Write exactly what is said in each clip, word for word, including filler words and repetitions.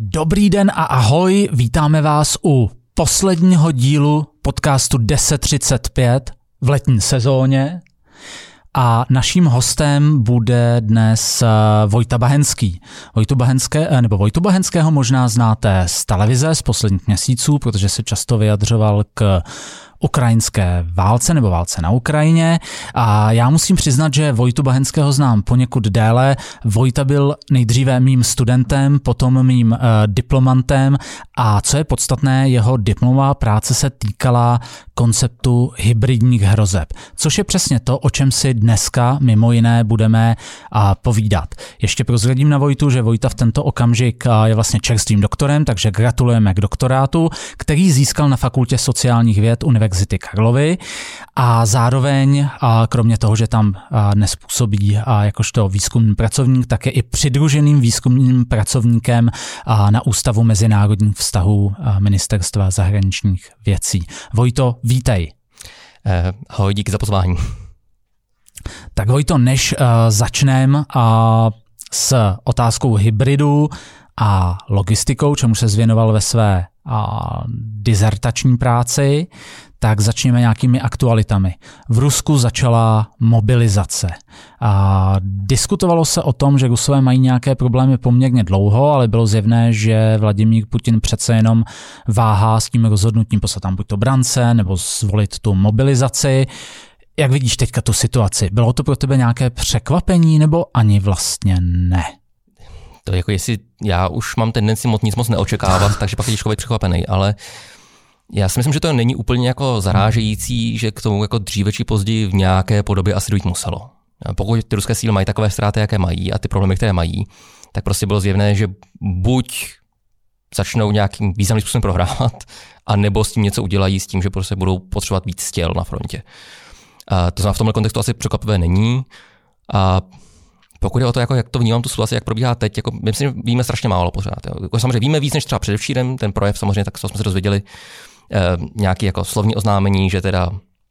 Dobrý den a ahoj, vítáme vás u posledního dílu podcastu deset třicet pět v letní sezóně a naším hostem bude dnes Vojta Bahenský. Vojtu Bahenské, nebo Vojtu Bahenského možná znáte z televize z posledních měsíců, protože se často vyjadřoval k ukrajinské válce nebo válce na Ukrajině a já musím přiznat, že Vojtu Bahenského znám poněkud déle. Vojta byl nejdříve mým studentem, potom mým uh, diplomantem a co je podstatné, jeho diplomová práce se týkala konceptu hybridních hrozeb, což je přesně to, o čem si dneska mimo jiné budeme uh, povídat. Ještě prozradím na Vojtu, že Vojta v tento okamžik uh, je vlastně čerstvým doktorem, takže gratulujeme k doktorátu, který získal na Fakultě sociálních věd Univerzity Karlovy a zároveň, a kromě toho, že tam dnes působí jakožto výzkumný pracovník, tak je i přidruženým výzkumným pracovníkem na Ústavu mezinárodních vztahů Ministerstva zahraničních věcí. Vojto, vítej. Eh, ahoj, díky za pozvání. Tak Vojto, než uh, začneme uh, s otázkou hybridu a logistikou, čemu se zvěnoval ve své a dizertační práci, tak začněme nějakými aktualitami. V Rusku začala mobilizace. A diskutovalo se o tom, že Rusové mají nějaké problémy poměrně dlouho, ale bylo zjevné, že Vladimír Putin přece jenom váhá s tím rozhodnutím poslat tam buď to brance, nebo zvolit tu mobilizaci. Jak vidíš teďka tu situaci? Bylo to pro tebe nějaké překvapení, nebo ani vlastně ne? To jako jestli já už mám tendenci moc nic moc neočekávat, takže pak je těžko být překvapený, ale já si myslím, že to není úplně jako zarážející, že k tomu jako dříve či později v nějaké podobě asi dojít muselo. Pokud ty ruské síly mají takové ztráty, jaké mají a ty problémy, které mají, tak prostě bylo zjevné, že buď začnou nějakým významným způsobem prohrávat, a nebo s tím něco udělají s tím, že prostě budou potřebovat víc těl na frontě. A to znamená, v tomhle kontextu asi překvapivé není. A pokud je o to, jako, jak to vnímám tu situaci, jak probíhá teď, jako, myslím, že víme strašně málo pořád. Jako, samozřejmě víme víc než třeba předevčírem, ten projev samozřejmě, tak jsme se dozvěděli eh, nějaké jako slovní oznámení, že teda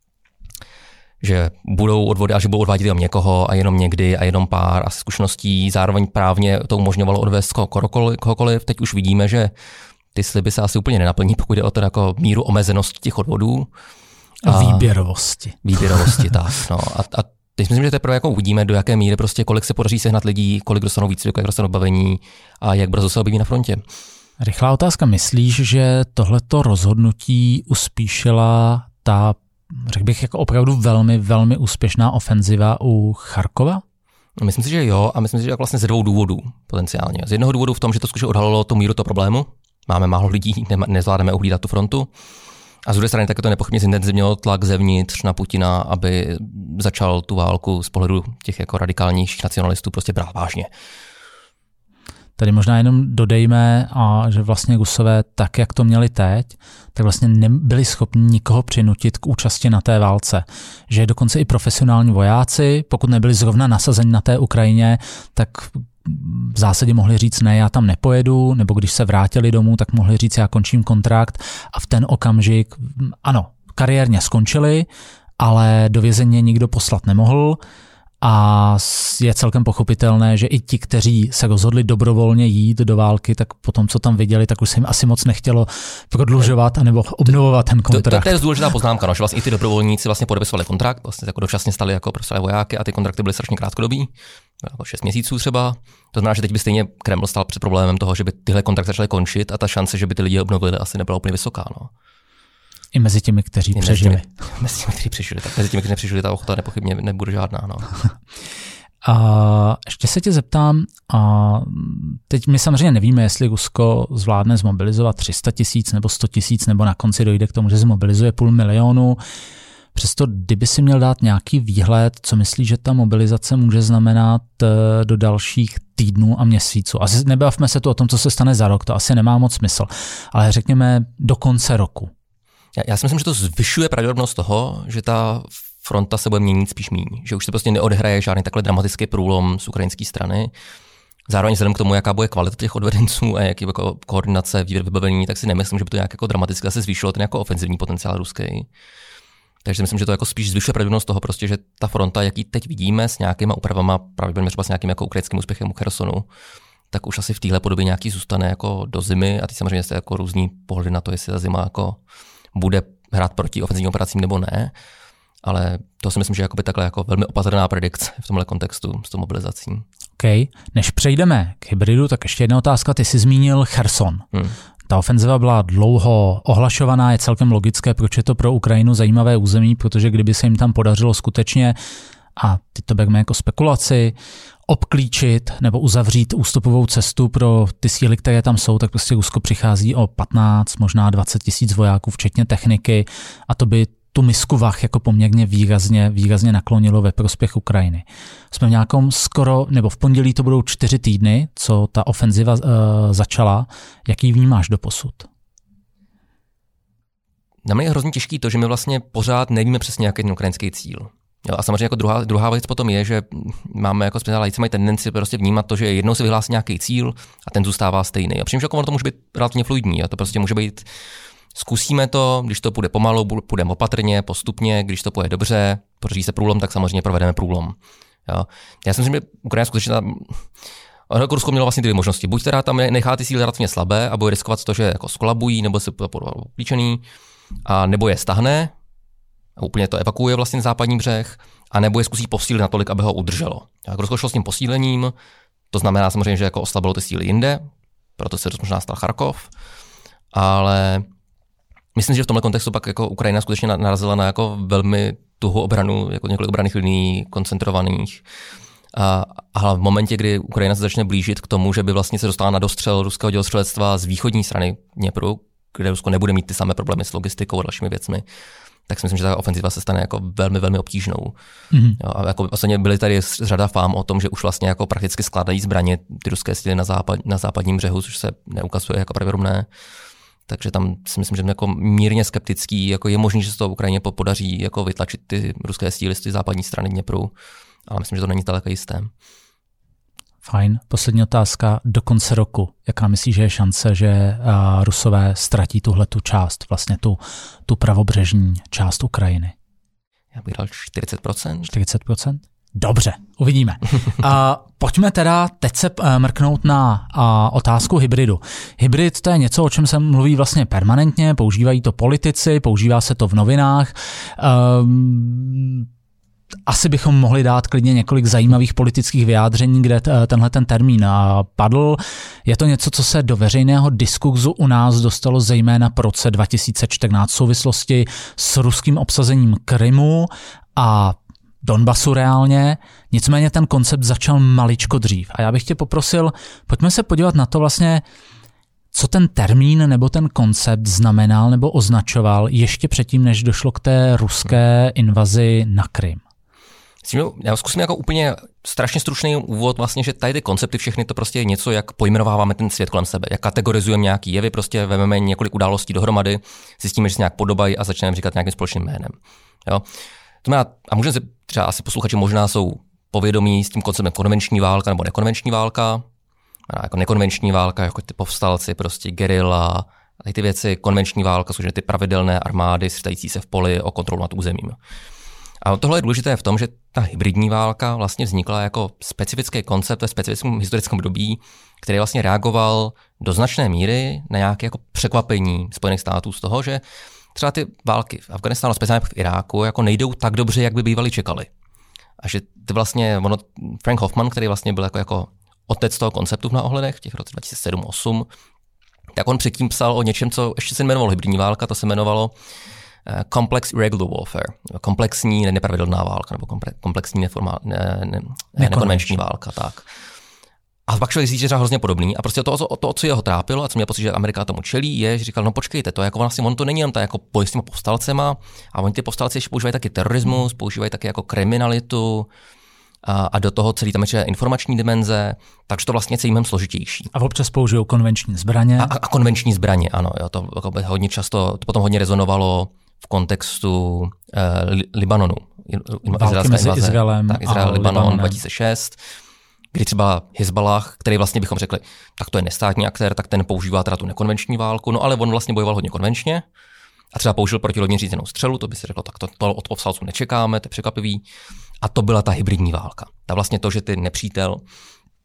že budou odvody a že budou odvádět jenom někoho a jenom někdy a jenom pár asi zkušeností. Zároveň právně to umožňovalo odvést kohokoliv. Teď už vidíme, že ty sliby se asi úplně nenaplní, pokud je o to jako míru omezenosti těch odvodů. A výběrovosti. Výběrovosti, tak. No. A, a teď myslím, že teprve jako uvidíme, do jaké míry prostě kolik se podaří sehnat lidí, kolik dostanou výcviku, jak dostanou bavení a jak brzo se objeví na frontě. Rychlá otázka. Myslíš, že tohleto rozhodnutí uspíšila ta, řekl bych, jako opravdu velmi, velmi úspěšná ofenziva u Charkova? Myslím si, že jo, a myslím si, že vlastně ze dvou důvodů potenciálně. Z jednoho důvodu v tom, že to skutečně odhalilo tu míru toho problému. Máme málo lidí, ne, nezvládneme uhlídat tu frontu. A z druhé strany také to nepochybně zintenzivnilo tlak zevnitř na Putina, aby začal tu válku z pohledu těch jako radikálnějších nacionalistů prostě brát vážně. Tady možná jenom dodejme, a že vlastně Rusové tak, jak to měli teď, tak vlastně nebyli schopni nikoho přinutit k účasti na té válce. Že dokonce i profesionální vojáci, pokud nebyli zrovna nasazeni na té Ukrajině, tak v zásadě mohli říct, ne, já tam nepojedu, nebo když se vrátili domů, tak mohli říct, já končím kontrakt a v ten okamžik, ano, kariérně skončili, ale do vězení nikdo poslat nemohl a je celkem pochopitelné, že i ti, kteří se rozhodli dobrovolně jít do války, tak potom, co tam viděli, tak už se jim asi moc nechtělo prodlužovat anebo obnovovat ten kontrakt. To, to, to je důležitá poznámka, no, že vlastně i ty dobrovolníci vlastně podepisovali kontrakt, vlastně jako dočasně stali jako prostě vojáky a ty kontrakty byly strašně krátkodobý, jako šest měsíců třeba. To znamená, že teď by stejně Kreml stál před problémem toho, že by tyhle kontrakty začaly končit a ta šance, že by ty lidi obnovili, asi nebyla úplně vysoká. No. I mezi těmi, kteří I přežili. Mezi těmi, mezi těmi, kteří přežili. Tak mezi těmi, kteří nepřežili, ta ochota nepochybně nebude žádná. No. A ještě se tě zeptám, a teď my samozřejmě nevíme, jestli Rusko zvládne zmobilizovat tři sta tisíc nebo sto tisíc, nebo na konci dojde k tomu, že zmobilizuje půl milionu. Přesto, kdyby si měl dát nějaký výhled, co myslíš, že ta mobilizace může znamenat do dalších týdnů a měsíců. Asi nebavme se tu o tom, co se stane za rok, to asi nemá moc smysl, ale řekněme do konce roku. Já, já si myslím, že to zvyšuje pravděpodobnost toho, že ta fronta se bude měnit spíš míň, že už se prostě neodehraje žádný takhle dramatický průlom z ukrajinské strany. Zároveň vzhledem k tomu, jaká bude kvalita těch odvedenců a jaký jako koordinace, vybavení, tak si nemyslím, že by to nějak jako dramaticky zase zvýšilo ten jako ofenzivní potenciál ruský. Takže si myslím, že to jako spíš zvyšuje pravděpodobnost toho, prostě, že ta fronta, jaký teď vidíme s nějakýma úpravama, pravděpodobně třeba s nějakým jako ukrajinským úspěchem u Chersonu, tak už asi v téhle podobě nějaký zůstane jako do zimy a teď samozřejmě jste jako různý pohledy na to, jestli ta zima jako bude hrát proti ofenzivním operacím nebo ne, ale to si myslím, že je jakoby takhle jako velmi opatrná predikce v tomhle kontextu s tou mobilizací. OK. Než přejdeme k hybridu, tak ještě jedna otázka. Ty jsi zmínil Cherson. Hmm. Ta ofenziva byla dlouho ohlašovaná, je celkem logické, proč je to pro Ukrajinu zajímavé území, protože kdyby se jim tam podařilo skutečně, a teď to bereme jako spekulaci, obklíčit nebo uzavřít ústupovou cestu pro ty síly, které tam jsou, tak prostě Rusko přichází o patnáct, možná dvacet tisíc vojáků, včetně techniky, a to by tu misku vah jako poměrně výrazně, výrazně naklonilo ve prospěch Ukrajiny. Jsme v nějakom skoro, nebo v pondělí to budou čtyři týdny, co ta ofenziva uh, začala. Jaký vnímáš doposud? Na mě je hrozně těžký to, že my vlastně pořád nevíme přesně, jaký je ten ukrajinský cíl. Jo, a samozřejmě jako druhá, druhá věc potom je, že máme jako speciálníci mají tendenci prostě vnímat to, že jednou se vyhlásí nějaký cíl a ten zůstává stejný. A přijím, že jako ono to může být relativně fluidní. A to prostě může být, zkusíme to, když to půjde pomalu, půjdeme opatrně, postupně, když to půjde dobře, podaří se průlom, tak samozřejmě provedeme průlom. Jo. Já si myslím, že Ukrajina skutečně tam, Rusko mělo vlastně dvě možnosti. Buď teda tam nechá ty síly relativně slabé a bude riskovat to, že jako skolabují nebo se uklíčený, a nebo je stahne, a úplně to evakuuje vlastně západní břeh, a nebo je zkusí posílit natolik, aby ho udrželo. Jak Rusko šlo s tím posílením, to znamená samozřejmě, že jako oslabilo ty síly jinde, proto se možná stal Charkov, ale myslím, že v tomhle kontextu pak jako Ukrajina skutečně narazila na jako velmi tuhou obranu, jako několik obranných linií koncentrovaných. A, a v momentě, kdy Ukrajina se začne blížit k tomu, že by vlastně se dostala na dostřel ruského dělostřelectva z východní strany Dněpru, kde Rusko nebude mít ty samé problémy s logistikou a dalšími věcmi, tak si myslím, že ta ofenziva se stane jako velmi, velmi obtížnou. Mm-hmm. Jo, a jako vlastně byly tady řada fám o tom, že už vlastně jako prakticky skládají zbraně ty ruské síly na, západ, na západním břehu, což se neukazuje jako pravděpodobné. Takže tam si myslím, že jako mírně skeptický, jako je možný, že se to Ukrajině podaří jako vytlačit ty ruské síly z té západní strany Dněpru, ale myslím, že to není daleko jisté. Fajn. Poslední otázka. Do konce roku. Jaká myslíš, že je šance, že uh, Rusové ztratí tuhle tu část, vlastně tu, tu pravobřežní část Ukrajiny? Já bych dal čtyřicet procent. čtyřicet procent? Dobře, uvidíme. uh, pojďme teda teď se uh, mrknout na uh, otázku hybridu. Hybrid to je něco, o čem se mluví vlastně permanentně, používají to politici, používá se to v novinách. Uh, Asi bychom mohli dát klidně několik zajímavých politických vyjádření, kde tenhle ten termín padl. Je to něco, co se do veřejného diskurzu u nás dostalo zejména po roce dva tisíce čtrnáct v souvislosti s ruským obsazením Krymu a Donbasu reálně. Nicméně ten koncept začal maličko dřív. A já bych tě poprosil, pojďme se podívat na to vlastně, co ten termín nebo ten koncept znamenal nebo označoval ještě předtím, než došlo k té ruské invazi na Krym. Já zkusím jako úplně strašně stručný úvod, vlastně, že tady ty koncepty všechny to prostě je něco, jak pojmenováváme ten svět kolem sebe, jak kategorizujeme nějaký jevy, prostě vezmeme několik událostí dohromady, zjistíme, že se nějak podobají a začneme říkat nějakým společným jménem. Jo? To má, a můžeme si třeba asi posluchači možná jsou povědomí s tím konceptem konvenční válka nebo nekonvenční válka, a jako nekonvenční válka, jako ty povstalci, prostě gerila, a ty věci, konvenční válka jsou ty pravidelné armády střetající se v poli o kontrolu nad územím. A tohle je důležité v tom, že ta hybridní válka vlastně vznikla jako specifický koncept ve specifickém historickém období, který vlastně reagoval do značné míry na nějaké jako překvapení Spojených států z toho, že třeba ty války v Afghánistánu, speciálně v Iráku, jako nejdou tak dobře, jak by bývali čekali. A že ty vlastně, ono, Frank Hoffman, který vlastně byl jako, jako otec toho konceptu v ohledech v těch roce dva tisíce sedm osm, tak on předtím psal o něčem, co ještě se jmenovalo hybridní válka, to se jmenovalo Complex Irregular Warfare, komplexní nepravidelná válka, nebo komplexní neformál, ne, ne, nekonvenční válka. Tak. A pak člověk zjistí, že je hrozně podobný. A prostě to, to, to, co jeho trápilo, a co měl pocit, že Amerika tomu čelí, je, že říkal, no počkejte, to jako vlastně, on to není jenom ta jako boj s těma povstalcema, a oni ty povstalci ještě používají taky terorismus, používají taky jako kriminalitu, a, a do toho celý tam je informační dimenze, takže to vlastně je celý mnohem složitější. A občas použijou konvenční zbraně. A, a konvenční zbraně, ano, jo, to jako hodně často, to potom hodně rezonovalo v kontextu eh, li, Libanonu. Války mezi invaze, Izraelem tak, Izrael, a Libanon Libanonem. dva tisíce šest, kdy třeba Hezbalah, který vlastně bychom řekli, tak to je nestátní aktér, tak ten používá teda tu nekonvenční válku, no ale on vlastně bojoval hodně konvenčně a třeba použil protilodní řízenou střelu, to by se řeklo, tak to, to od povstalců nečekáme, to je překvapivý. A to byla ta hybridní válka. Ta vlastně to, že ty nepřítel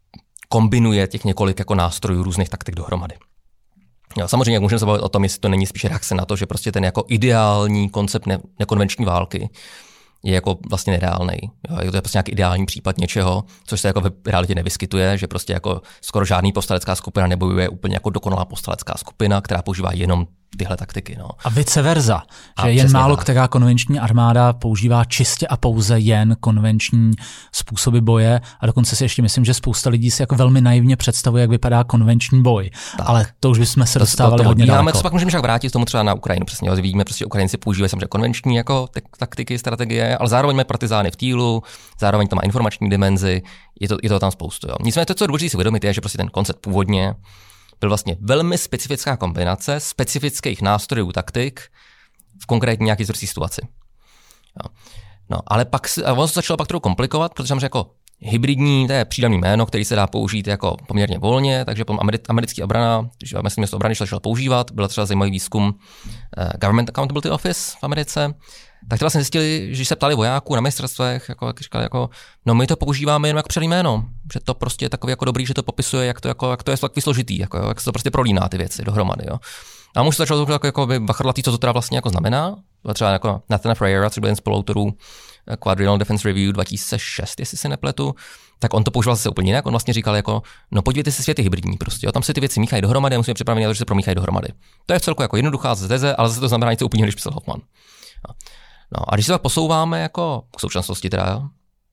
kombinuje těch několik jako nástrojů různých taktik dohromady. Jo, samozřejmě, jak můžeme se bavit o tom, jestli to není spíš reakce na to, že prostě ten jako ideální koncept ne- nekonvenční války je jako vlastně nereálnej. Jo, je to prostě nějaký ideální případ něčeho, což se jako v realitě nevyskytuje, že prostě jako skoro žádný povstalecká skupina nebojuje úplně jako dokonalá povstalecká skupina, která používá jenom tyhle taktiky. No. A vice versa, A že jen málo tak. která konvenční armáda používá čistě a pouze jen konvenční způsoby boje a dokonce si ještě myslím, že spousta lidí si jako velmi naivně představuje, jak vypadá konvenční boj. Tak. Ale to už bychom se dostávali to, to hodně daleko. To pak můžeme však vrátit k tomu třeba na Ukrajinu. Přesně, vidíme, prostě Ukrajinci používají samozřejmě konvenční jako taktiky, strategie, ale zároveň mají partizány v týlu, zároveň to má informační dimenzi, je to, je to tam spoustu. Jo. Nicméně to, co je důležité si uvědomit, je, že prostě ten koncept původně byl vlastně velmi specifická kombinace specifických nástrojů taktik v konkrétní nějaké historické situaci. Jo. No, ale pak a ono se začalo pak trochu komplikovat, protože tam jako hybridní, to je přídavný jméno, který se dá použít jako poměrně volně, takže americký obrana, že americké město obrany začalo používat, byl třeba zajímavý výzkum uh, Government Accountability Office v Americe, tak to vlastně zjistili, že se ptali vojáků na ministerstvech, jako, jak říkali, jako, no my to používáme jen jako přední jméno, že to prostě je takový jako dobrý, že to popisuje, jak to, jako, jak to je takový složitý, jako, jak se to prostě prolíná ty věci dohromady. Jo. A muž se začal jako, jako bachrlatý, co to teda vlastně jako znamená. Třeba jako Nathan Freyer, což byl jeden z spoluautorů Quadrennial Defense Review dva tisíce šest, jestli se nepletu, tak on to používal zase úplně jinak. On vlastně říkal jako, no podívejte se, svět je hybridní prostě, jo, tam se ty věci míchají dohromady a musíme připravit na to, že se promíchají dohromady. To je v celku jako jednoduchá teze, ale zase to znamená něco úplně, když psal Hoffman. Jo. No a když se tak posouváme jako k současnosti teda,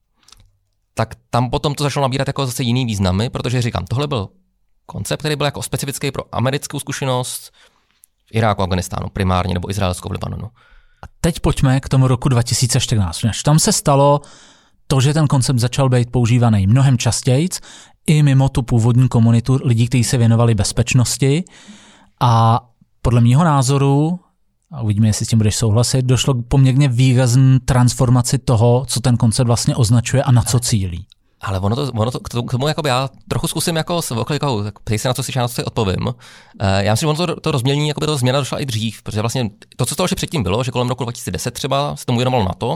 tak tam potom to začalo nabírat jako zase jiný významy, protože říkám, tohle byl koncept, který byl jako specifický pro americkou zkušenost v Iráku, Afganistánu primárně, nebo Izraelskou v Libanonu. A teď pojďme k tomu roku dva tisíce čtrnáct. Tam se stalo to, že ten koncept začal být používaný mnohem častěji i mimo tu původní komunitu lidí, kteří se věnovali bezpečnosti. A podle mýho názoru, a uvidíme, jestli s tím budeš souhlasit, došlo k poměrně výrazné transformaci toho, co ten koncept vlastně označuje a na co cílí. Ale ono to, ono to k tomu jakoby já trochu zkusím jako s oklikou, ptej se na co si na co si odpovím. Já myslím, že ono to, to rozmělnění, jakoby ta změna došla i dřív, protože vlastně to, co to ještě předtím bylo, že kolem roku dva tisíce deset třeba se tomu věnovalo NATO,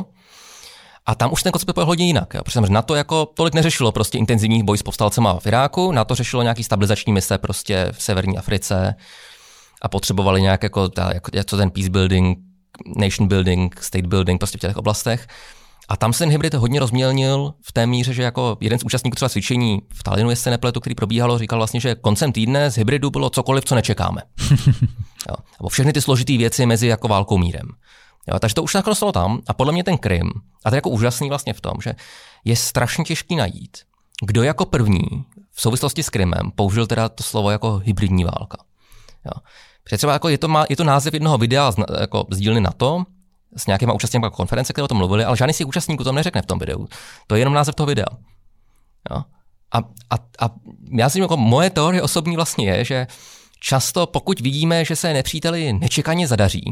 a tam už ten koncept byl hodně jinak, jo, protože NATO jako tolik neřešilo prostě intenzivní boj s povstalcema v Iráku, NATO řešilo nějaký stabilizační mise prostě v severní Africe a potřebovali nějak jako, ta, jako co ten peace building, nation building, state building prostě v těch oblastech. A tam se ten hybrid hodně rozmělnil v té míře, že jako jeden z účastníků třeba cvičení v Talinu, jestli se nepletu, který probíhalo, říkal vlastně, že koncem týdne z hybridu bylo cokoliv, co nečekáme. Jo. Nebo všechny ty složitý věci mezi jako válkou mírem. Jo, takže to už nakonec stalo tam a podle mě ten Krym, a to je jako úžasný vlastně v tom, že je strašně těžký najít, kdo jako první v souvislosti s Krymem použil teda to slovo jako hybridní válka. Jo. Protože třeba jako je, to má, je to název jednoho videa z, jako z dílny NATO, s nějakýma účastníky konference, které o tom mluvili, ale žádný z těch účastníků to neřekne v tom videu. To je jenom název toho videa. Jo. A, a, a já si jako moje teorie osobní vlastně je, že často pokud vidíme, že se nepříteli nečekaně zadaří,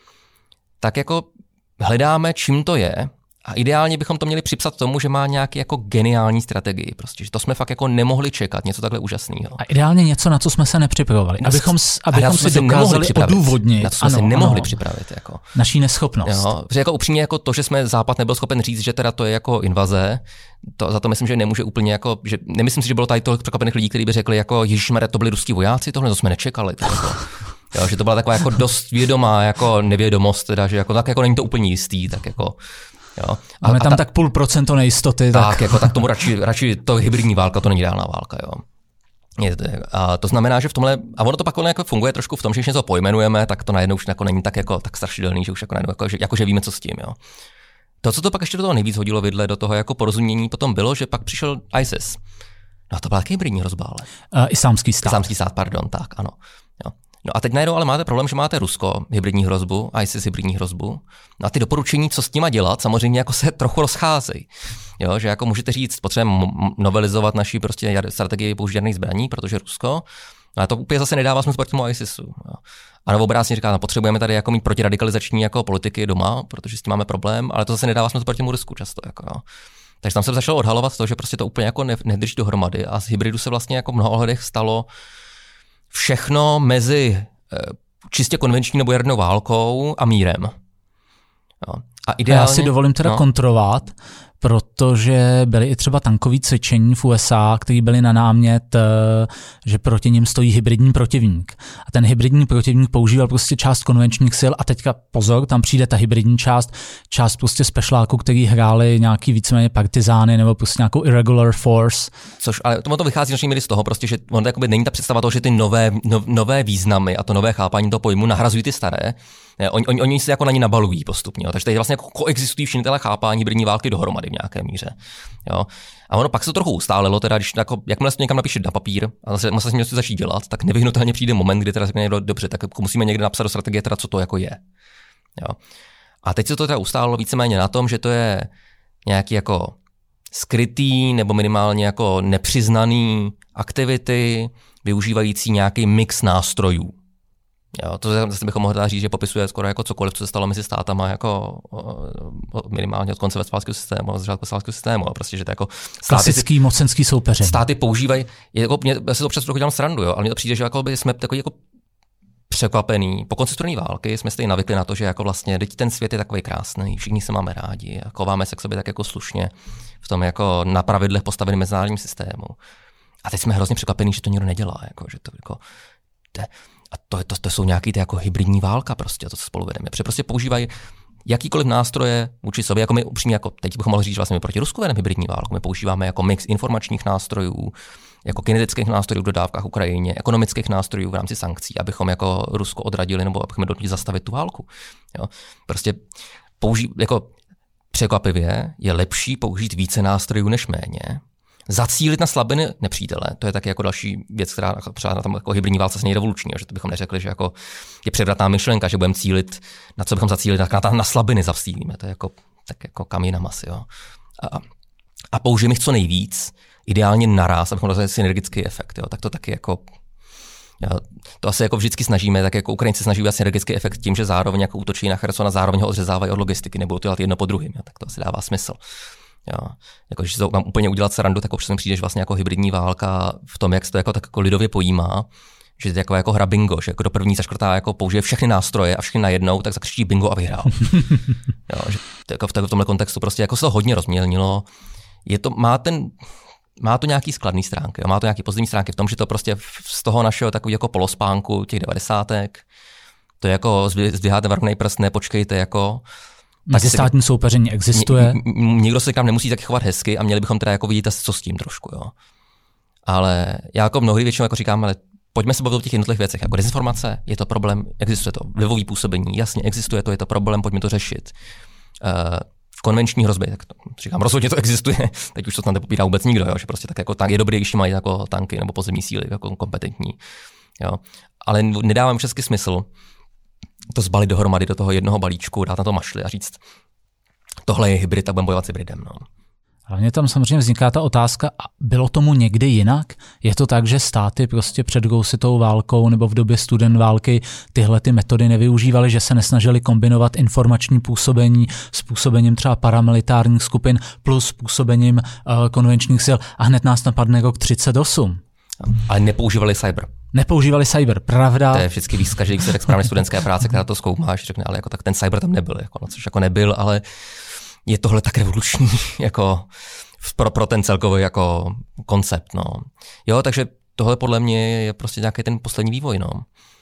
tak jako hledáme, čím to je, a ideálně bychom to měli připsat tomu, že má nějaký jako geniální strategii. Prostě, že to jsme fakt jako nemohli čekat, něco takhle úžasného. A ideálně něco, na co jsme se nepřipravovali. Abychom, abychom si dokázali odůvodnit. Na co jsme ano, se nemohli ano. připravit. Jako. Naší neschopnost. Jo, protože jako upřímně jako to, že jsme Západ nebyl schopen říct, že teda to je jako invaze, to, za to myslím, že nemůže úplně jako, že nemyslím si, že bylo tady tolik překvapených lidí, kteří by řekli jako ježišmarja, to byli ruský vojáci, tohle to jsme nečekali. To jako. Jo, že to byla taková jako dost vědomá jako nevědomost, teda, že jako, tak jako není to úplně jistý, tak jako. Jo. A, Máme tam ta, tak půl procento nejistoty. Tak, tak. Jako, tak tomu radši, radši to hybridní válka, to není reálná válka. Jo. Je, a to znamená, že v tomhle, a ono to pak jako funguje trošku v tom, že když něco pojmenujeme, tak to najednou už jako není tak, jako, tak strašidelný, že už jako, najednou, jako, že, jako že víme, co s tím. Jo. To, co to pak ještě do toho nejvíc hodilo vidle, do toho jako porozumění, potom bylo, že pak přišel ISIS. No to byla taky hybridní hrozba, ale. Uh, islámský stát. Islámský stát, pardon, tak, ano. Jo. No a teď najednou ale máte problém, že máte Rusko, hybridní hrozbu, ISIS hybridní hrozbu. No a ty doporučení, co s nima dělat, samozřejmě jako se trochu rozcházejí. Jo, že jako můžete říct, potřebujeme novelizovat naši prostě strategii použití jaderných zbraní, protože Rusko, ale to úplně zase nedává smysl proti tomu ISISu. Jo. A nebo obráceně říká, no, potřebujeme tady jako mít protiradikalizační jako politiky doma, protože s tím máme problém, ale to zase nedává smysl proti tomu Rusku často. Jako, jo. Takže tam se začalo odhalovat to, že prostě to úplně jako nedrží dohromady a z hybridu se vlastně jako v mnoha ohledech stalo všechno mezi čistě konvenční nebo jadernou válkou a mírem. Jo. A ideálně, já si dovolím teda no. kontrolovat, protože byly i třeba tankové cvičení v U S A, které byly na námět, že proti nim stojí hybridní protivník. A ten hybridní protivník používal prostě část konvenčních sil a teďka pozor, tam přijde ta hybridní část, část prostě speciáláků, který hráli nějaký víceméně partizány nebo prostě nějakou irregular force. Což, ale tomu to vychází naší míry z toho, prostě, že on jakoby není ta představa toho, že ty nové, no, nové významy a to nové chápání toho pojmu nahrazují ty staré. Oni, oni, oni se jako na ní nabalují postupně. Jo. Takže tady vlastně jako koexistují všichni tyhle chápání hybridní války dohromady v nějaké míře. Jo. A ono pak se to trochu ustálilo, teda, když jako, jakmile se někam napíše na papír a zase musí něco začít dělat, tak nevyhnutelně přijde moment, kdy teda řekne někdo, dobře, tak musíme někde napsat do strategie, teda, co to jako je. Jo. A teď se to teda ustálilo víceméně na tom, že to je nějaký jako skrytý nebo minimálně jako nepřiznaný aktivity, využívající nějaký mix nástrojů. Jo, to zase bychom mohli říct, že popisuje skoro jako cokoliv, co se stalo mezi státama, jako minimálně od konce westfálského systému, od začátku westfálského systému. Prostě, že to jako státy, klasický mocenský soupeření. Státy používají, jako, mě, já si to přes trochu dělám srandu, jo, ale mně to přijde, že jako by jsme takový jako překvapený. Po konci studené války jsme se navykli na to, že jako vlastně ten svět je takový krásný, všichni se máme rádi a chováme se k sobě tak jako slušně v tom jako na pravidlech postaveném mezinárodním systému. A teď jsme hrozně překvapení, že to nikdo nedělá, jako, že to jako te, a to, to, to jsou nějaký ty jako hybridní válka prostě, to se spolu vedeme. Protože prostě používají jakýkoliv nástroje vůči sobě, jako my upřímně, jako teď bychom mohli říct, že vlastně my proti Rusku vedeme hybridní válku. My používáme jako mix informačních nástrojů, jako kinetických nástrojů v dodávkách Ukrajině, ekonomických nástrojů v rámci sankcí, abychom jako Rusko odradili nebo abychom donutili zastavit tu válku. Jo. Prostě použí, jako překvapivě je lepší použít více nástrojů než méně. Zacílit na slabiny nepřítele, to je taky jako další věc, která třeba na tom jako hybridní válce se není revoluční, že to bychom neřekli, že jako je převratná myšlenka, že budeme cílit, na co bychom zacílili, tak na, na slabiny zacílíme, to je jako, tak jako kam jinam asi. Jo. A, a použijeme jich co nejvíc, ideálně naraz, abychom dostali synergický efekt. Jo. Tak to taky jako, jo, to asi jako vždycky snažíme, tak jako Ukrajinci snaží udělat synergický efekt tím, že zároveň jako útočí na Cherson a zároveň ho odřezávají od logistiky, nebudou to dělat jedno po druhém, tak to asi dává smysl. Jo. Jako, když to mám úplně udělat srandu, tak občas mi přijde, že vlastně jako hybridní válka v tom, jak se to jako, tak jako lidově pojímá, že to je jako, jako hra bingo, že jako do první zaškrtá jako použije všechny nástroje a všechny najednou, tak zakřičí bingo a vyhrál. Jo, že to jako v, v tomhle kontextu prostě jako se to hodně rozmělnilo. Je to, má, ten, má to nějaký skladný stránky, jo, má to nějaký pozitivní stránky v tom, že to prostě z toho našeho takový jako polospánku těch devadesátek, to je jako zdviháte varný prst, nepočkejte jako. Mezistátní soupeření existuje. Nikdo se k nám nemusí taky chovat hezky a měli bychom teda jako vidět, co s tím trošku. Jo. Ale já jako mnohdy většinou jako říkám, ale pojďme se bavit o těch jednotlivých věcech. Jako dezinformace, je to problém, existuje to. Vlivový působení, jasně, existuje to, je to problém, pojďme to řešit. Uh, konvenční hrozby, tak to říkám, rozhodně to existuje. Teď už to tam nepopírá vůbec nikdo, jo, že prostě tak jako tank, je dobrý, když mají jako tanky nebo pozemní síly jako kompetentní. Jo. Ale nedávám český smysl to zbalit dohromady do toho jednoho balíčku, dát na to mašli a říct, tohle je hybrid a budeme bojovat s hybridem. No. Hlavně tam samozřejmě vzniká ta otázka, bylo tomu někdy jinak? Je to tak, že státy prostě před dvousetou válkou nebo v době student války tyhle ty metody nevyužívaly, že se nesnažili kombinovat informační působení s působením třeba paramilitárních skupin plus působením uh, konvenčních sil a hned nás napadne rok třicet osm. Ale nepoužívali cyber. Nepoužívali cyber, pravda. To je vždycky výzka, že když se tak správně studentské práce, která to zkoumáš, řekne, ale jako tak ten cyber tam nebyl, jako, no, což jako nebyl, ale je tohle tak revoluční jako pro, pro ten celkový jako koncept. No. Jo, takže tohle podle mě je prostě nějaký ten poslední vývoj. No.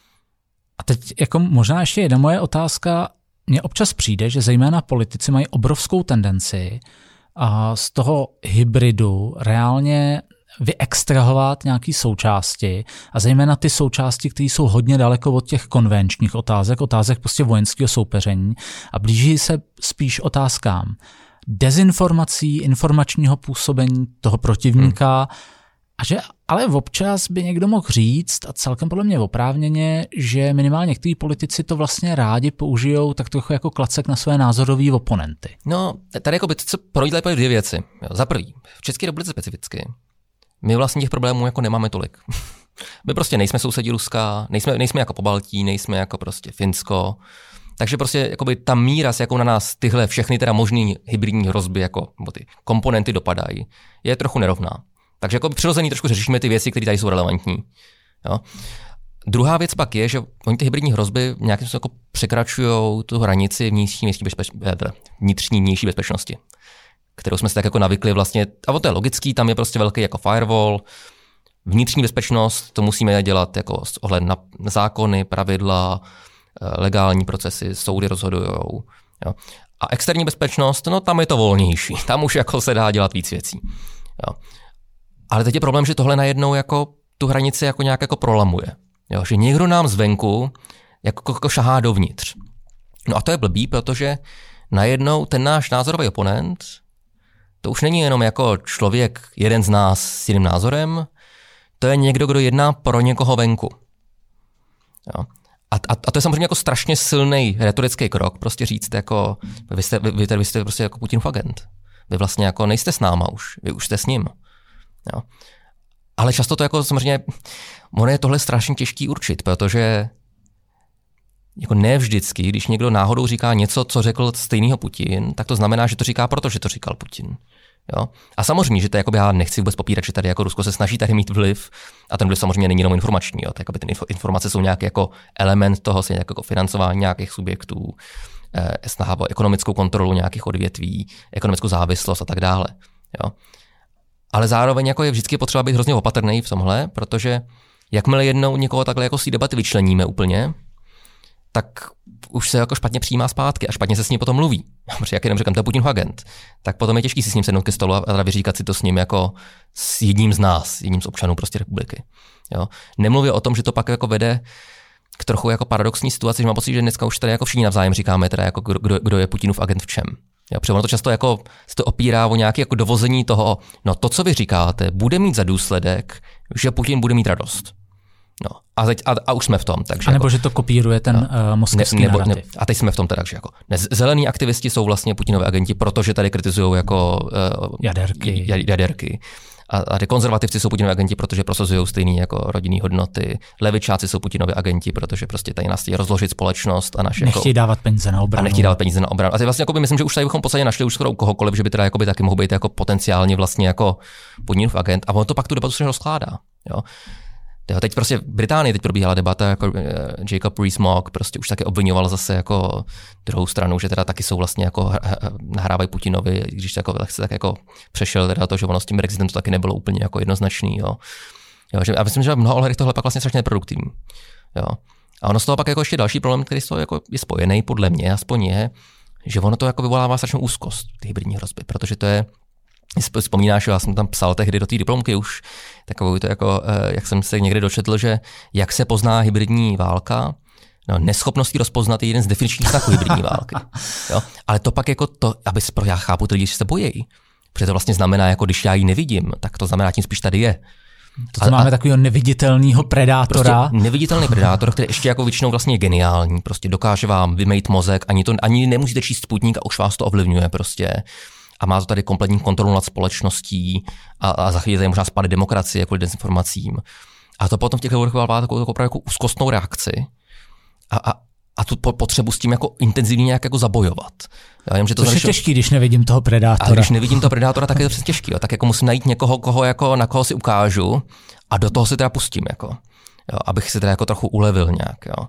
A teď jako možná ještě jedna moje otázka. Mně občas přijde, že zejména politici mají obrovskou tendenci a z toho hybridu reálně vyextrahovat nějaké součásti a zejména ty součásti, které jsou hodně daleko od těch konvenčních otázek, otázek prostě vojenského soupeření a blíží se spíš otázkám dezinformací, informačního působení toho protivníka hmm. a že ale občas by někdo mohl říct a celkem podle mě oprávněně, že minimálně někteří politici to vlastně rádi použijou tak trochu jako klacek na své názorové oponenty. No, tady jako by to, co projít dvě věci. Jo, za prvý, v České republice specificky my vlastně těch problémů jako nemáme tolik. My prostě nejsme sousedí Ruska, nejsme, nejsme jako Pobaltí, nejsme jako prostě Finsko. Takže prostě jakoby ta míra, s jakou na nás tyhle všechny teda možný hybridní hrozby, jako ty komponenty dopadají, je trochu nerovná. Takže jako přirozený trošku řešíme ty věci, které tady jsou relevantní. Jo? Druhá věc pak je, že oni ty hybridní hrozby nějakým způsobem jako překračují tu hranici vnitřní, bezpeč... vnitřní vnější bezpečnosti. kterou jsme si tak jako navykli vlastně, a to je logický, tam je prostě velký jako firewall, vnitřní bezpečnost, to musíme dělat jako s ohledem na zákony, pravidla, legální procesy, soudy rozhodujou. Jo. A externí bezpečnost, no tam je to volnější, tam už jako se dá dělat víc věcí. Jo. Ale teď je problém, že tohle najednou jako tu hranici jako nějak jako prolamuje. Jo. Že někdo nám zvenku jako, jako šahá dovnitř. No a to je blbý, protože najednou ten náš názorový oponent, to už není jenom jako člověk, jeden z nás s jiným názorem, to je někdo, kdo jedná pro někoho venku. Jo. A, a, a to je samozřejmě jako strašně silný retorický krok, prostě říct jako, vy jste, vy, vy, vy jste prostě jako Putinův agent. Vy vlastně jako nejste s náma už, vy už jste s ním. Jo. Ale často to jako samozřejmě, ono je tohle strašně těžký určit, protože jako ne vždycky, když někdo náhodou říká něco, co řekl stejného Putin, tak to znamená, že to říká proto, že to říkal Putin. Jo? A samozřejmě, že to jakoby, já nechci vůbec popírat, že tady jako Rusko se snaží tady mít vliv a ten vliv samozřejmě není jenom informační. Jo? Tak, ty informace jsou nějaký jako element toho, se jako financování nějakých subjektů, eh, snaha o ekonomickou kontrolu nějakých odvětví, ekonomickou závislost a tak dále. Jo? Ale zároveň jako je vždycky potřeba být hrozně opatrný v tomhle, protože jakmile jednou někoho takhle jako z té debaty vyčleníme úplně, tak už se jako špatně přijímá zpátky a špatně se s ním potom mluví. Protože jak jenom říkám, to je Putinův agent, tak potom je těžký si s ním sednout ke stolu a teda vyříkat si to s ním jako s jedním z nás, jedním z občanů prostě republiky. Jo? Nemluvě o tom, že to pak jako vede k trochu jako paradoxní situaci, že mám pocit, že dneska už tady jako všichni navzájem říkáme, teda jako kdo, kdo je Putinův agent v čem. Jo? Protože ono to často jako se to opírá o nějaké jako dovození toho, no to, co vy říkáte, bude mít za důsledek, že Putin bude mít radost. No, a, teď, a, a už jsme v tom. Takže a nebo jako, že to kopíruje ten no, uh, moskevský ne, nebo, narrativ. Ne, a teď jsme v tom teda, že jako ne, zelení aktivisti jsou vlastně Putinové agenti, protože tady kritizují jako uh, jaderky. jaderky. A, a ty konzervativci jsou Putinové agenti, protože prosazují stejné jako rodinné hodnoty. Levičáci jsou Putinové agenti, protože prostě tady nás chtějí rozložit společnost a naše nechtějí jako, dávat peníze na obranu. A nechtějí dávat peníze na obranu. A teď vlastně jako by, myslím, že už tady bychom v podstatě našli už skoro u kohokoliv, že by teda jako by taky mohl být jako potenciálně vlastně jako Putinův agent. A on to pak tu debatu se rozkládá. Jo. Teď prostě v Británii teď probíhala debata, jako Jacob Rees-Mogg prostě už taky obvinoval zase jako druhou stranu, že teda taky jsou vlastně jako nahrávají Putinovi, když jako lehce tak jako přešel teda to, že ono s tím Brexitem to taky nebylo úplně jako jednoznačný, jo. Jo, že, a myslím, že v mnoha ohledech tohle pak vlastně strašně neproduktivní. Jo. A ono z toho pak jako ještě další problém, který z toho jako je spojený, podle mě aspoň je, že ono to jako vyvolává strašnou úzkost, ty hybridní hrozby, protože to je vzpomínáš, já jsem tam psal tehdy do té diplomky už, takovou to jako, jak jsem se někdy dočetl, že jak se pozná hybridní válka, no, neschopností rozpoznat je jeden z definičních znaků hybridní války. Jo? Ale to pak jako to, aby se, já chápu ty lidi, že se bojí, protože to vlastně znamená, jako když já ji nevidím, tak to znamená, tím spíš tady je. To a, máme takového neviditelného predátora. Prostě neviditelný predátor, který ještě jako většinou vlastně je geniální, prostě dokáže vám vymejt mozek, ani, to, ani nemusíte číst Sputnik a už vás to ovlivňuje prostě. A má to tady kompletní kontrolu nad společností a, a za chvíli tady možná spadne demokracie kvůli dezinformacím. A to potom v těch lidech vyvolává takovou, takovou jako úzkostnou reakci a, a, a tu potřebu s tím jako intenzivně nějak jako zabojovat. Já vím, že to Což je těžký, když nevidím toho predátora. A když nevidím toho predátora, tak je to těžký. Jo. Tak jako musím najít někoho, koho jako, na koho si ukážu a do toho si teda pustím. Jako, jo, abych si teda jako trochu ulevil nějak. Jo.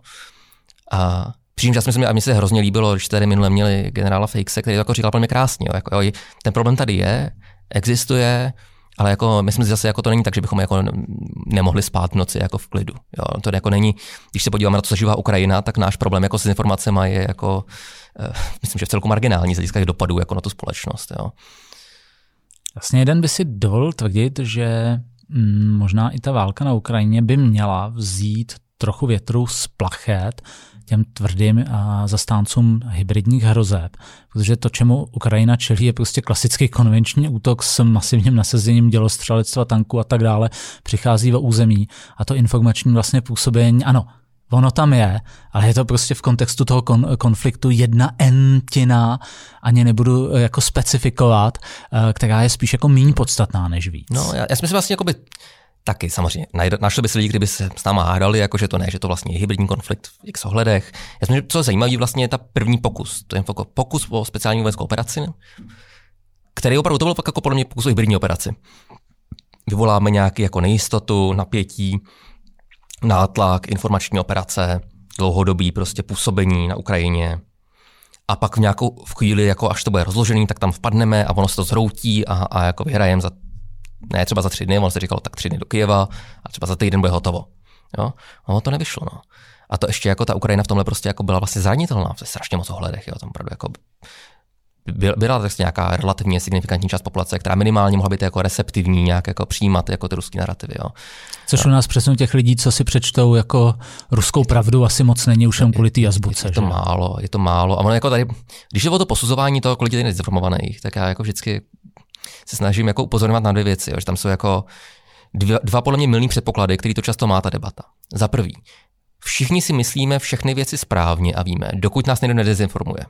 A Přičemž já si myslím, a mně se hrozně líbilo, když tady minule měli generála Fejkse, který to jako říkal velmi krásně. Jo, jako, jo, ten problém tady je, existuje, ale jako, myslím si zase, jako to není tak, že bychom jako nemohli spát v noci jako v klidu. Jo, to jako není, když se podíváme na to, co žívá Ukrajina, tak náš problém jako s informacemi je jako, uh, myslím, že v celku marginální z hlediska dopadů jako na tu společnost. Jo. Vlastně jeden by si dovolil tvrdit, že mm, možná i ta válka na Ukrajině by měla vzít trochu větru z plachet těm tvrdým a zastáncům hybridních hrozeb, protože to, čemu Ukrajina čelí, je prostě klasický konvenční útok s masivním nasazením dělostřelectva, tanků a tak dále, přichází o území a to informační vlastně působení, ano, ono tam je, ale je to prostě v kontextu toho kon- konfliktu jedna entina, ani nebudu jako specifikovat, která je spíš jako méně podstatná než víc. No, já, já si myslím vlastně jakoby taky samozřejmě. Našli by se lidi, kdyby se s náma hádali, jakože to ne, že to vlastně je hybridní konflikt v x ohledech. Já si myslím, že co je zajímavé, vlastně je ta první pokus. To je pokus o speciální vojenskou operaci, který opravdu to byl pak jako podle mě pokus o hybridní operaci. Vyvoláme nějaký jako nejistotu, napětí, nátlak, informační operace, dlouhodobý prostě působení na Ukrajině a pak v nějakou v chvíli, jako až to bude rozložený, tak tam vpadneme a ono se to zhroutí a, a jako vyhrajeme za, ne třeba za tři dny, ono se říkalo tak tři dny do Kyjeva a třeba za týden bude hotovo. Jo? No to nevyšlo. No. A to ještě jako ta Ukrajina v tomhle prostě jako byla vlastně zranitelná v strašně moc ohledech. Jo? Tam opravdu jako byla vlastně nějaká relativně signifikantní část populace, která minimálně mohla být jako receptivní, nějak jako přijímat jako ty ruský narrativy. Jo. Což u nás přesně těch lidí, co si přečtou jako ruskou pravdu, asi moc není už jen kvůli té azbuce. Je to že? málo, je to málo. A ono jako tady, když je o to posuzování toho, kolik je dezinformovaných, tak já jako vždycky se snažím jako upozorňovat na dvě věci, jo, že tam jsou jako dva, dva podle mě mylný předpoklady, který to často má ta debata. Za prvý, všichni si myslíme všechny věci správně a víme, dokud nás někdo nedezinformuje.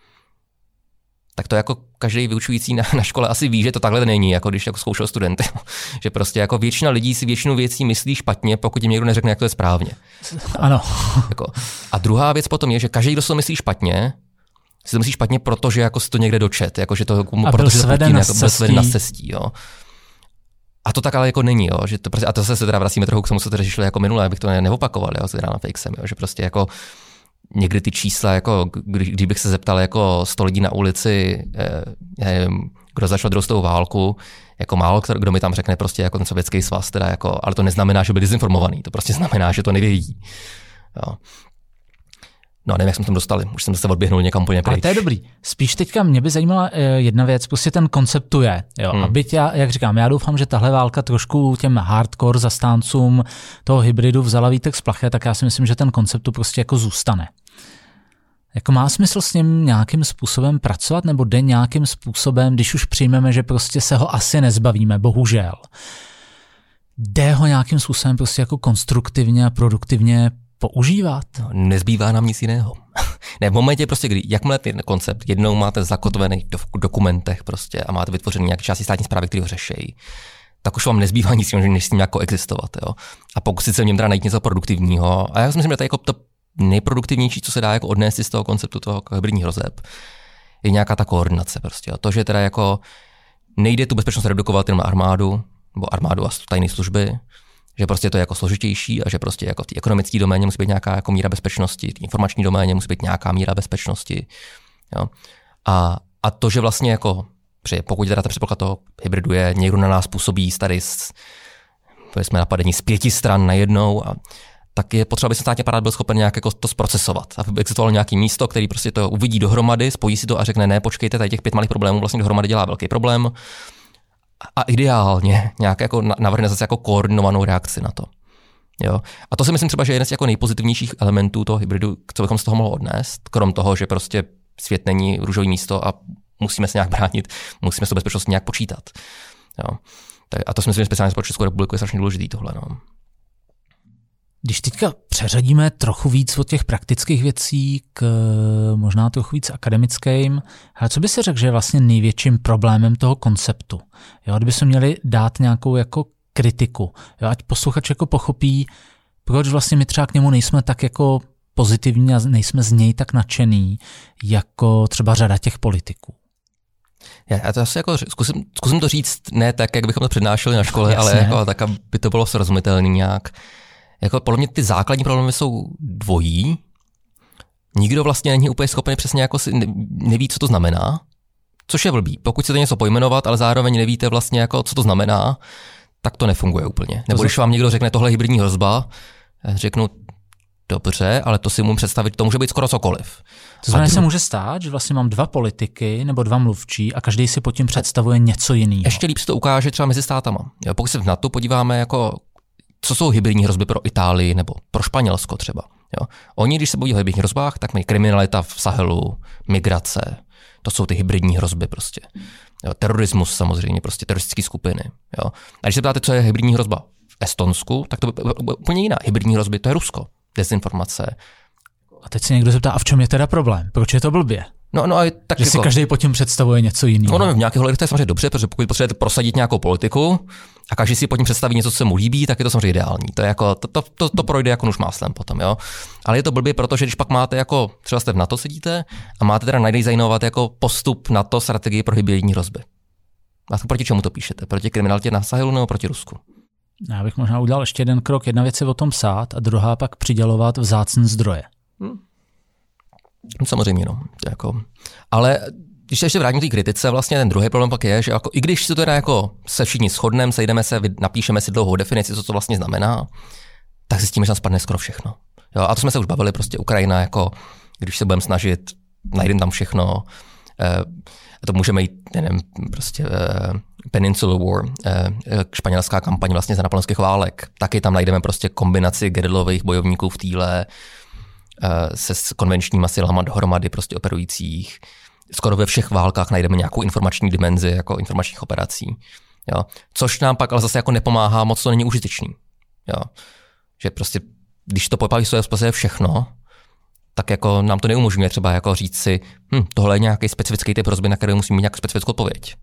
Tak to jako každý vyučující na, na škole asi ví, že to takhle není, jako když jako zkoušel studenty. Že prostě jako většina lidí si většinu věcí myslí špatně, pokud jim někdo neřekne, jak to je správně. Ano. Jako. A druhá věc potom je, že každý, kdo si to myslí špatně, si to myslí špatně, protože jako si to někde dočet, jako že to, protože to Putin jako byl sveden na cestí. Jo. A to tak ale jako není, jo, že to prostě, a to se teda vracíme trochu k tomu, co to řešili jako minule, abych to ne, neopakoval, jo, se na fakesem, jo, že prostě jako někdy ty čísla, jako kdy, kdybych se zeptal jako sto lidí na ulici, eh, kdo začal druhou světovou válku, jako málo kdo mi tam řekne prostě jako ten Sovětský svaz, teda jako, ale to neznamená, že byl dezinformovaný, to prostě znamená, že to nevědí. Jo. No, nevím, jak jsme tam dostali, už jsem se odběhnul někam úplně pryč. Ale to je dobrý. Spíš teďka mě by zajímala jedna věc, prostě ten koncept tu je. Jo. Hmm. A byť já, jak říkám, já doufám, že tahle válka trošku těm hardcore zastáncům toho hybridu vzala výtek z plaché, tak já si myslím, že ten koncept tu prostě jako zůstane. Jako má smysl s ním nějakým způsobem pracovat, nebo jde nějakým způsobem, když už přijmeme, že prostě se ho asi nezbavíme, bohužel. Jde ho nějakým způsobem prostě jako konstruktivně a produktivně používat? No, nezbývá nám nic jiného. Ne, v momentě prostě, kdy, jakmile ten koncept jednou máte zakotvený v dokumentech prostě a máte vytvořený nějaké části státní správy, které ho řeší, tak už vám nezbývá nic jiného, než s tím jako existovat. Jo? A pokusit se v něm teda najít něco produktivního. A já si myslím, že to je jako to nejproduktivnější, co se dá jako odnést z toho konceptu toho hybridních hrozeb, je nějaká ta koordinace. Prostě. To, že teda jako nejde tu bezpečnost redukovat jenom na armádu, nebo armádu a tajné služby, že prostě to je jako složitější a že prostě jako v té ekonomické doméně musí být nějaká jako míra bezpečnosti, v té informační doméně musí být nějaká míra bezpečnosti. Jo. A, a to, že vlastně jako, pokud teda ten předpoklad toho hybridu je, někdo na nás působí tady s, jsme napadení z pěti stran najednou, a tak je potřeba, aby se státní aparát byl schopen nějak jako to zprocesovat. Aby existovalo nějaké místo, který prostě to uvidí dohromady, spojí si to a řekne, ne, počkejte, tady těch pět malých problémů vlastně dohromady dělá velký problém. A ideálně nějak jako navrhne zase jako koordinovanou reakci na to. Jo? A to si myslím třeba, že je jeden z jako nejpozitivnějších elementů toho hybridu, co bychom z toho mohli odnést, krom toho, že prostě svět není růžový místo a musíme se nějak bránit, musíme s tou bezpečnost nějak počítat. Jo? A to si myslím, že speciálně pro Českou republiku je strašně důležitý tohle. No. Když teďka přeřadíme trochu víc od těch praktických věcí k možná trochu víc akademickým, ale co by se řekl, že je vlastně největším problémem toho konceptu? Jo, kdybychom měli dát nějakou jako kritiku, jo, ať posluchač jako pochopí, proč vlastně my třeba k němu nejsme tak jako pozitivní a nejsme z něj tak nadšený, jako třeba řada těch politiků. Já to asi jako zkusím, zkusím to říct ne tak, jak bychom to přednášeli na škole, Jasně. ale jako tak, aby to bylo srozumitelné nějak. Jako podle mě ty základní problémy jsou dvojí. Nikdo vlastně není úplně schopný přesně jako si neví, co to znamená, což je blbý. Pokud chcete něco pojmenovat, ale zároveň nevíte vlastně jako, co to znamená, tak to nefunguje úplně. Nebo když vám někdo řekne tohle hybridní hrozba, řeknu dobře, ale to si můžu představit, to může být skoro cokoliv. To znamená, že se může stát, že vlastně mám dva politiky nebo dva mluvčí a každý si pod tím představuje něco jiného. Ještě líp se to ukáže třeba mezi státama. Jo, pokud se v NATO podíváme jako co jsou hybridní hrozby pro Itálii nebo pro Španělsko třeba. Jo. Oni, když se baví o hybridních hrozbách, tak mají kriminalita v Sahelu, migrace, to jsou ty hybridní hrozby prostě. Jo. Terorismus samozřejmě, prostě teroristické skupiny. Jo. A když se ptáte, co je hybridní hrozba v Estonsku, tak to je úplně jiná. Hybridní hrozby, to je Rusko, dezinformace. A teď se někdo zeptá, a v čem je teda problém? Proč je to blbě? No, no, tak že jako, si každý pod tím představuje něco jiného. No, no, v nějakých hledech to je samozřejmě dobře, protože pokud potřebujete prosadit nějakou politiku a každý si pod tím představí něco, co se mu líbí, tak je to samozřejmě ideální. To je jako to, to, to, to projde jako nůž máslem potom, jo. Ale je to blbě, protože když pak máte jako třeba jste v NATO sedíte a máte teda najdejzajnovat jako postup NATO strategii pro hybridní hrozby. A proti čemu to píšete? Proti kriminalitě na Sahelu nebo proti Rusku? Já bych možná udělal ještě jeden krok. Jedna věc je o tom psát a druhá pak přidělovat vzácné zdroje. Hmm. Samozřejmě, no. Jako, ale když se ještě vrátím k té kritice, vlastně ten druhý problém pak je, že jako, i když se teda jako se všichni shodneme, sejdeme se, napíšeme si dlouhou definici, co to vlastně znamená, tak si s tím, že tam spadne skoro všechno. Jo, a to jsme se už bavili, prostě Ukrajina, jako, když se budeme snažit, najdeme tam všechno, eh, to můžeme jít, nevím, prostě eh, Peninsular War, eh, španělská kampaň vlastně za napoleonských válek, taky tam najdeme prostě kombinaci gerilových bojovníků v týle eh, se s konvenčníma silama dohromady prostě operujících. Skoro ve všech válkách najdeme nějakou informační dimenzi jako informačních operací. Jo. Což nám pak ale zase jako nepomáhá, moc to není užitečný. Jo. Že prostě, když to popisuje v podstatě všechno, tak jako nám to neumožňuje třeba jako říct si, hm, tohle je nějaký specifický typ hrozby, na který musíme mít nějakou specifickou odpověď.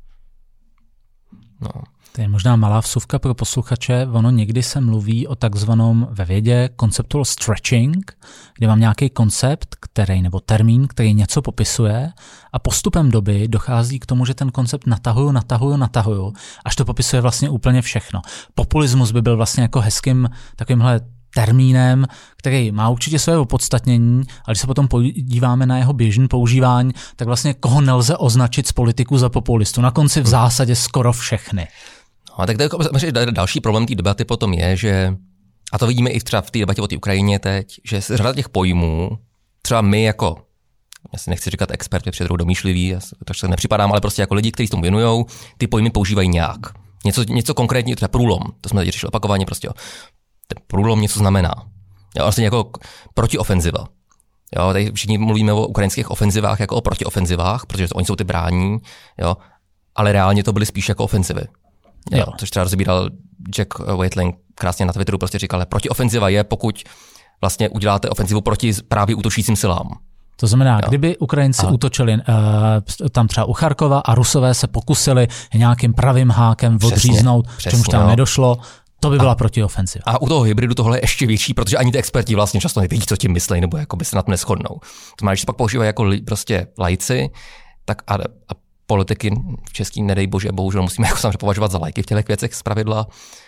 No. To je možná malá vsuvka pro posluchače. Ono někdy se mluví o takzvanom ve vědě conceptual stretching, kde mám nějaký koncept, který nebo termín, který něco popisuje a postupem doby dochází k tomu, že ten koncept natahuju, natahuju, natahuju, až to popisuje vlastně úplně všechno. Populismus by byl vlastně jako hezkým takovýmhle termínem, který má určitě své opodstatnění, ale když se potom podíváme na jeho běžné používání, tak vlastně koho nelze označit z politiků za populistu. Na konci v zásadě skoro všechny. No, tak další problém té debaty potom je, že, a to vidíme i třeba v té debatě o té Ukrajině teď, že řada těch pojmů, třeba my jako, já si nechci říkat expert, protože domýšlivý, takže se nepřipadám, ale prostě jako lidi, kteří s tomu věnujou, ty pojmy používají nějak. Něco, něco konkrétně, třeba průlom, to jsme teď řešili opakovaně, prostě jo. Ten průlom něco znamená. Jo, vlastně jako protiofenziva. Jo, tady všichni mluvíme o ukrajinských ofenzivách jako o protiofenzivách, protože to, oni jsou ty brání, jo, ale reálně to byly spíš jako ofenzivy. Jo, jo. Což třeba rozbíral Jack Waitling krásně na Twitteru, prostě říkal, protiofenziva je, pokud vlastně uděláte ofenzivu proti právě útočícím silám. To znamená, jo. Kdyby Ukrajinci Aha. útočili uh, tam třeba u Charkova a Rusové se pokusili nějakým pravým hákem odříznout, čemuž tam jo. nedošlo, to by byla protiofenziva. A u toho hybridu tohle je ještě větší, protože ani ty experti vlastně často nevědí, co tím myslí, nebo jako by se na to neshodnou. To znamená, když se pak používají jako li, prostě laici, tak a, a politiky v českým, nedej bože, bohužel musíme jako samozřejmě považovat za lajky v těch věcech zpravidla,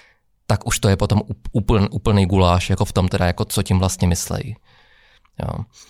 tak už to je potom úplný, úplný guláš jako v tom teda, jako co tím vlastně myslejí. Jo.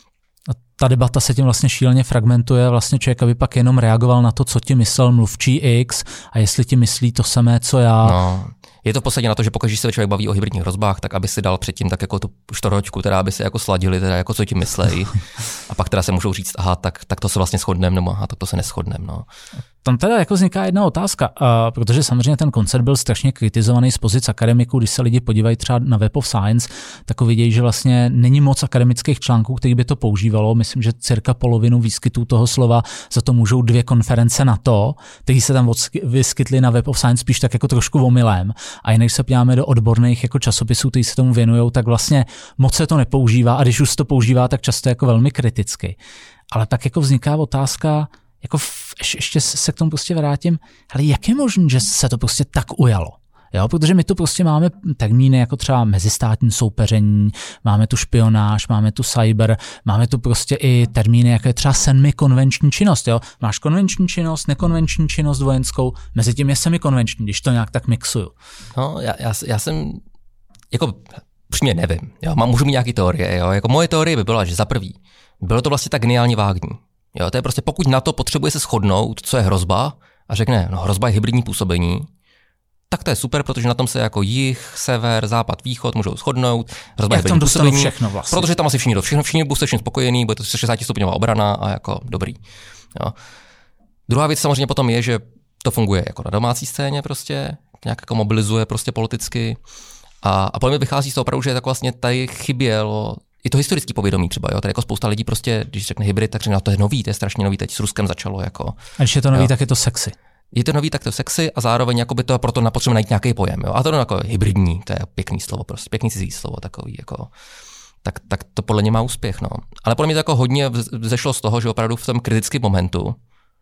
A ta debata se tím vlastně šíleně fragmentuje, vlastně člověk aby pak jenom reagoval na to, co ti myslel mluvčí X a jestli ti myslí to samé, co já. No. Je to v podstatě na to, že pokud se člověk baví o hybridních hrozbách, tak aby si dal předtím tak jako tu štoročku, teda aby se jako sladili, teda jako co ti myslejí. A pak teda se můžou říct, aha, tak, tak to se vlastně shodneme, nebo aha, tak to se neshodneme. No. Tam teda jako vzniká jedna otázka, uh, protože samozřejmě ten koncept byl strašně kritizovaný z pozic akademiků, když se lidi podívají třeba na Web of Science, tak vidějí, že vlastně není moc akademických článků, který by to používalo. Myslím, že cirka polovinu výskytů toho slova za to můžou dvě konference na to, které se tam vyskytly na Web of Science spíš tak jako trošku omylem. A jinak se podíváme do odborných jako časopisů, kteří se tomu věnují, tak vlastně moc se to nepoužívá a když už se to používá, tak často jako velmi kriticky. Ale tak jako vzniká otázka, jako v, ještě se k tomu prostě vrátím, ale jak je možné, že se to prostě tak ujalo? Jo, protože my tu prostě máme termíny jako třeba mezistátní soupeření, máme tu špionáž, máme tu cyber, máme tu prostě i termíny, jako je třeba semikonvenční činnost. Jo? Máš konvenční činnost, nekonvenční činnost vojenskou, mezi tím je semikonvenční, když to nějak tak mixuju. No, já, já, já jsem, jako přímě nevím, jo? Mám, můžu mít nějaký teorie, jo? Jako moje teorie by byla, že za prvý, bylo to vlastně tak geniálně vágní. Jo? To je prostě, pokud na to potřebuje se shodnout, co je hrozba, a řekne, no hrozba je hybridní působení, tak to je super, protože na tom se jako jih, sever, západ, východ můžou shodnout. Hrozba je tam dostanu všechno vlastně. Protože tam asi všichni, všichni, všichni budou všichni spokojení, bude to šedesát stupňová obrana a jako dobrý. Jo. Druhá věc samozřejmě potom je, že to funguje jako na domácí scéně prostě, nějak jako mobilizuje prostě politicky. A, a potom vychází z toho opravdu, že tak vlastně tady chybělo i to historické povědomí třeba, jo, tady jako spousta lidí prostě, když řekne hybrid, tak řekne, no, to je nový, to je strašně nový, teď s Ruskem začalo jako. A když je to nový, jo. tak je to sexy. Je to nový, tak to sexy a zároveň jako by to proto napotřebujeme najít nějaký pojem. Jo? A to je jako hybridní, to je pěkný slovo, prostě pěkný cizí slovo takový. Jako, tak, tak to podle mě má úspěch. No. Ale podle mě to jako hodně vzešlo z toho, že opravdu v tom kritickém momentu,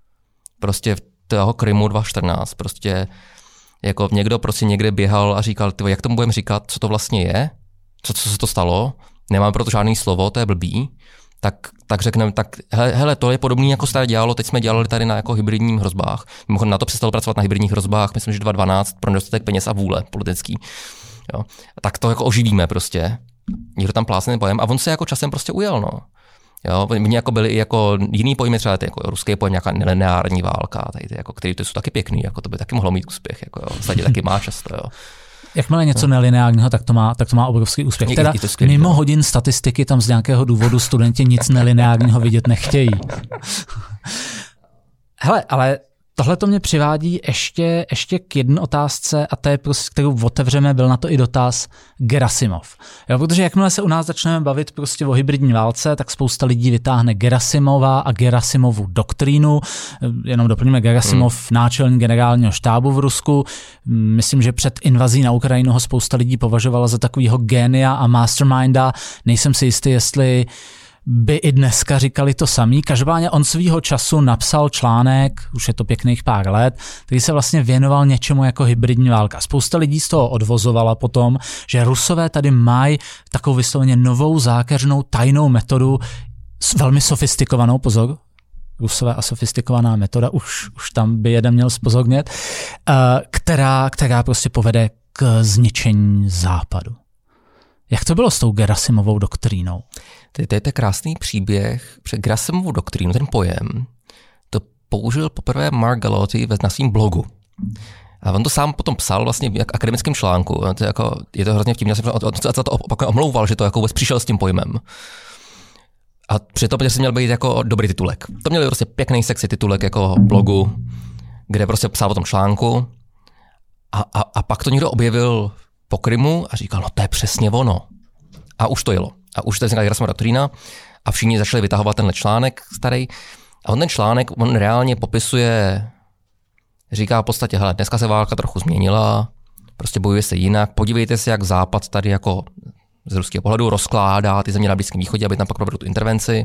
prostě v toho Krymu dva tisíce čtrnáct, prostě jako někdo prostě někde běhal a říkal, tyvo, jak tomu budeme říkat, co to vlastně je, co, co se to stalo, nemáme proto žádný slovo, to je blbý. Tak, tak řekneme, tak hele, hele, to je podobný, jako se tady dělalo, teď jsme dělali tady na jako hybridních hrozbách. Mimochodem na to přestalo pracovat na hybridních hrozbách, myslím, že dva tisíce dvanáct pro nedostatek peněz a vůle politický. Jo. Tak to jako oživíme prostě. Někdo tam plásne pojem a on se jako časem prostě ujel, no. Jo, oni jako byli i jako jiný pojmy, třeba jako ruský pojem, nějaká nelineární válka, tady ty, jako, který to jsou taky pěkný, jako to by taky mohlo mít úspěch, jako jo, v sadě taky má často, jo. Jakmile něco no. nelineárního, tak to má, tak to má obrovský úspěch. Je, teda je skvělý, mimo no. hodin statistiky tam z nějakého důvodu studenti nic nelineárního vidět nechtějí. Hele, ale tohle to mě přivádí ještě, ještě k jedné otázce a to je prostě, kterou otevřeme, byl na to i dotaz Gerasimov. Jo, protože jakmile se u nás začneme bavit prostě o hybridní válce, tak spousta lidí vytáhne Gerasimova a Gerasimovu doktrínu. Jenom doplníme Gerasimov, hmm. náčelník generálního štábu v Rusku. Myslím, že před invazí na Ukrajinu ho spousta lidí považovala za takového génia a masterminda. Nejsem si jistý, jestli by i dneska říkali to samý. Každopádně on svýho času napsal článek, už je to pěkných pár let, který se vlastně věnoval něčemu jako hybridní válka. Spousta lidí z toho odvozovala potom, že Rusové tady mají takovou vysloveně novou zákeřnou tajnou metodu, velmi sofistikovanou, pozor, Rusové a sofistikovaná metoda, už, už tam by jeden měl zpozornět, která, která prostě povede k zničení západu. Jak to bylo s tou Gerasimovou doktrínou? To je, to je krásný příběh. Před Gerasimovu doktrínu, ten pojem, to použil poprvé Mark Galotti na svém blogu. A on to sám potom psal vlastně v akademickém článku. To je, jako, je to hrozně vtipné, on se za to omlouval, že to jako vůbec přišel s tím pojmem. A přitom prostě měl být jako dobrý titulek. To měl prostě pěkný sexy titulek jako blogu, kde prostě psal o tom článku. A, a, a pak to někdo objevil po Krymu a říkal, no to je přesně ono. A už to jelo. A už to je vznikla Gerasimova doktrína a všichni začali vytahovat tenhle článek starý. A on ten článek, on reálně popisuje, říká v podstatě, hele, dneska se válka trochu změnila, prostě bojuje se jinak, podívejte se, jak Západ tady jako z ruského pohledu rozkládá ty země na Blízkém východě, aby tam pak provedl tu intervenci.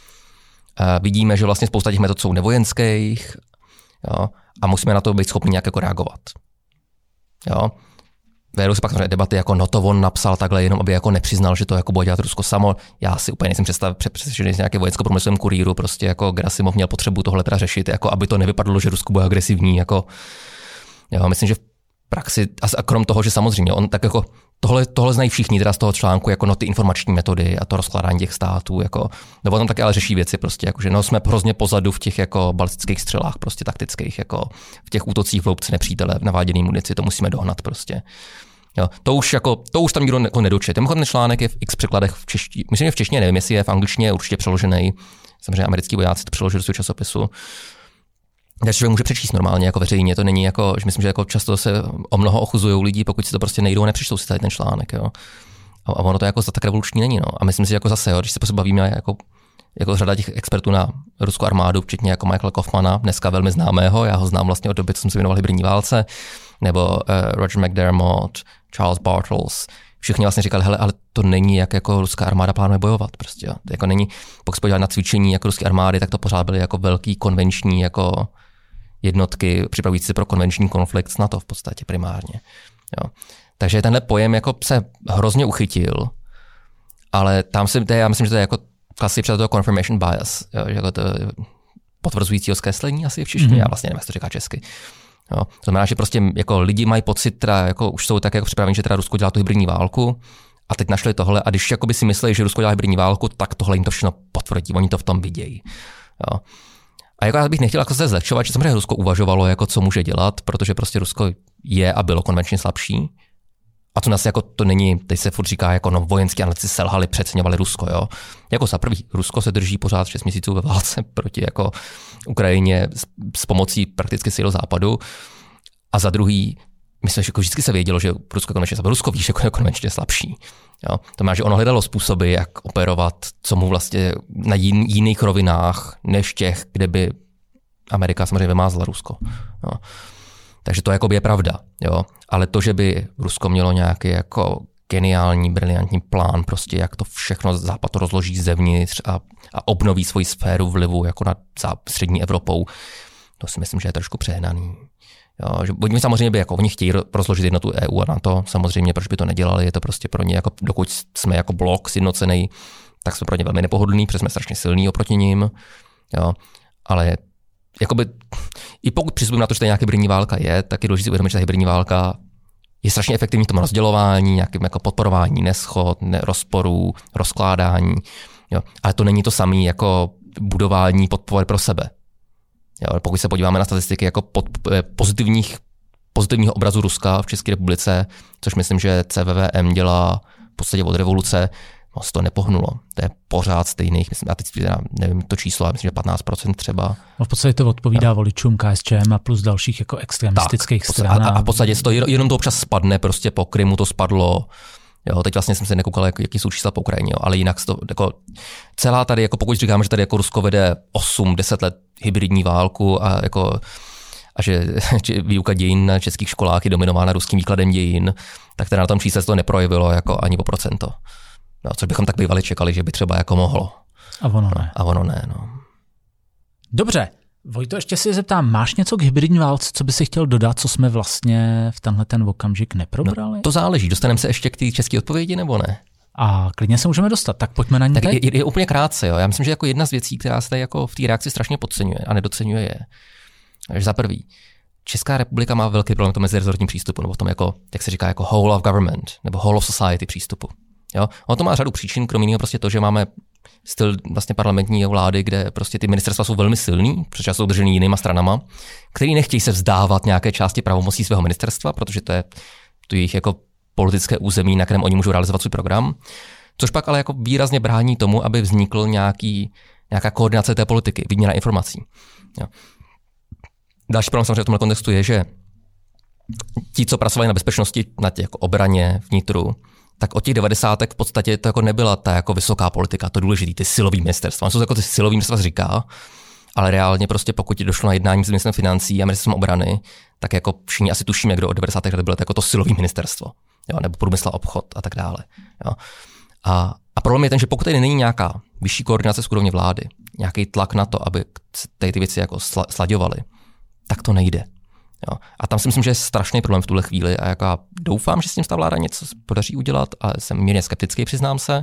A vidíme, že vlastně spousta těch metod jsou nevojenských, jo, a musíme na to být schopni nějak jako reagovat. Jo. Vedou se pak debaty, jako no to on napsal takhle, jenom aby jako nepřiznal, že to jako bude dělat Rusko samo. Já si úplně nejsem přesvědčený z nějaké vojensko-průmyslovém kurýru, prostě jako Gerasimov měl potřebu tohle teda řešit, jako aby to nevypadlo, že Rusko bude agresivní. Jako, jo, myslím, že v praxi, a krom toho, že samozřejmě on tak jako tohle, tohle znají všichni teda z toho článku, jako no ty informační metody a to rozkládání těch států, jako, nebo tam taky ale řeší věci prostě, jako, že no jsme hrozně pozadu v těch jako balistických střelách, prostě taktických, jako v těch útocích v hloubce nepřítele, v naváděný munici, to musíme dohnat prostě. Jo, to už jako to už tam nikdo jako nedočte. Ten článek je v x překladech v češtině. Myslím, že v češtině, nevím, jestli je v angličtině určitě přeložený. Samozřejmě americký vojáci to přeložili do svého časopisu. Takže člověk může přečíst normálně jako veřejně. To není jako, že myslím, že jako často se o mnoho ochuzují lidi, pokud si to prostě nejdou a nepřečtou si tady ten článek, jo. A ono to jako tak revoluční není, no. A myslím si, že jako zase, jo, když se prostě bavíme jako jako řada těch expertů na ruskou armádu, včetně jako Michaela Kaufmana, dneska velmi známého, já ho znám vlastně od doby, co jsem se věnoval hybridní válce, nebo uh, Roger McDermott, Charles Bartels, všichni vlastně říkali, hele, ale to není, jak jako ruská armáda plánuje bojovat. Prostě, jo. To jako není, pokud se podívat na cvičení jako ruské armády, tak to pořád byly jako velký konvenční jako jednotky připravující se pro konvenční konflikt s NATO v podstatě primárně. Jo. Takže tenhle pojem jako se hrozně uchytil, ale tam se, já myslím, že to je jako klasicky toho confirmation bias, jo, jako to potvrzujícího zkreslení asi v češtině, mm-hmm. já vlastně nevím, jak to říká česky. Jo. To znamená, že prostě jako lidi mají pocit, teda, jako už jsou tak jako připraveni, že teda Rusko dělá tu hybridní válku a teď našli tohle a když jakoby si myslí, že Rusko dělá hybridní válku, tak tohle jim to všechno potvrdí, oni to v tom vidějí. Jo. A jako já bych nechtěl jako se zlehčovat, že samozřejmě Rusko uvažovalo, jako co může dělat, protože prostě Rusko je a bylo konvenčně slabší. A to nás jako to není, teď se furt říká, jako no vojenský analytici selhali, přeceňovali Rusko, jo. Jako za prvý, Rusko se drží pořád šest měsíců ve válce proti jako Ukrajině s, s pomocí prakticky sil západu. A za druhý, myslím, že jako vždycky se vědělo, že Rusko je konvenčně slabší. Rusko víš, jako je konvenčně slabší. Jo. To znamená, že ono hledalo způsoby, jak operovat, co mu vlastně na jin, jiných rovinách, než těch, kde by Amerika samozřejmě vymázla Rusko. Jo. Takže to jakoby je pravda, jo. Ale to, že by Rusko mělo nějaký jako geniální, briliantní plán, prostě jak to všechno Západ to rozloží zevnitř a, a obnoví svoji sféru vlivu jako nad střední Evropou, to si myslím, že je trošku přehnaný. Jo, že oni samozřejmě by jako oni chtějí rozložit jednotu E U a NATO, samozřejmě, proč by to nedělali, je to prostě pro ně, jako, dokud jsme jako blok sjednocený, tak jsme pro ně velmi nepohodlný, protože jsme strašně silní oproti nim, jo. Ale jakoby, i pokud přistupujeme na to, že to nějaká hybridní válka je, tak je důležité uvědomit, že ta hybridní válka je strašně efektivní v tom rozdělování, nějakým jako podporování neschod, ne, rozporů, rozkládání. Jo. Ale to není to samé jako budování podpory pro sebe. Jo. Pokud se podíváme na statistiky jako pod, pozitivních, pozitivního obrazu Ruska v České republice, což myslím, že C V V M dělá v podstatě od revoluce, no, se to nepohnulo. To je pořád stejných, myslím, já teď nevím to číslo, ale myslím, že patnáct procent třeba. No v podstatě to odpovídá no. voličům K S Č M a plus dalších jako extremistických tak, stran. A, a v podstatě to jenom to občas spadne, prostě po Krymu to spadlo. Jo, teď vlastně jsem se nekoukal, jak, jaký jsou čísla po Ukrajině, jo, ale jinak to, jako, celá tady, jako pokud říkáme, že tady jako Rusko vede osm deset let hybridní válku a, jako, a že, že výuka dějin na českých školách je dominována ruským výkladem dějin, tak teda na tom čísle se to neprojevilo jako ani po procento. No, což bychom tak bývali čekali, že by třeba jako mohlo. A ono ne. No, a ono ne, no. Dobře. Vojto, ještě si zeptám, máš něco k hybridní válce, co by si chtěl dodat, co jsme vlastně v tenhle ten okamžik neprobrali? No, to záleží. Dostaneme se ještě k té české odpovědi, nebo ne? A klidně se můžeme dostat, tak pojďme na ní. Tak teď. je, je, je úplně krátce. Jo. Já myslím, že jako jedna z věcí, která se tady jako v té reakci strašně podceňuje a nedoceňuje, je, že za prvý, Česká republika má velký problém v tom mezirezortním přístupu, nebo v tom, jako, jak se říká, jako whole of government, nebo whole of society přístupu. Jo. Ono to má řadu příčin, kromě jiného prostě to, že máme styl vlastně parlamentní vlády, kde prostě ty ministerstva jsou velmi silný, protože jsou držený jinýma stranama, který nechtějí se vzdávat nějaké části pravomocí svého ministerstva, protože to je to jejich jako politické území, na kterém oni můžou realizovat svůj program, což pak ale jako výrazně brání tomu, aby vznikl nějaký, nějaká koordinace té politiky, výměna informací. Jo. Další problém samozřejmě v tomhle kontextu je, že ti, co pracovali na bezpečnosti, na těch jako obraně, vnitru, tak od těch devadesátek v podstatě to jako nebyla ta jako vysoká politika, to důležitý, ty silový ministerstva. On jsou jako ty silový ministerstva říká, ale reálně prostě pokud došlo na jednání s ministrem financí a ministerstvem obrany, tak jako všichni asi tušíme, kdo od devadesátých let bylo to jako to silový ministerstvo, jo, nebo průmysl a obchod a tak dále. Jo. A, a problém je ten, že pokud tady není nějaká vyšší koordinace z úrovně vlády, nějaký tlak na to, aby tady ty věci jako slaďovaly, tak to nejde. Jo. A tam si myslím, že je strašný problém v tuhle chvíli a jako doufám, že s tím ta vláda něco podaří udělat, ale jsem mírně skeptický, přiznám se,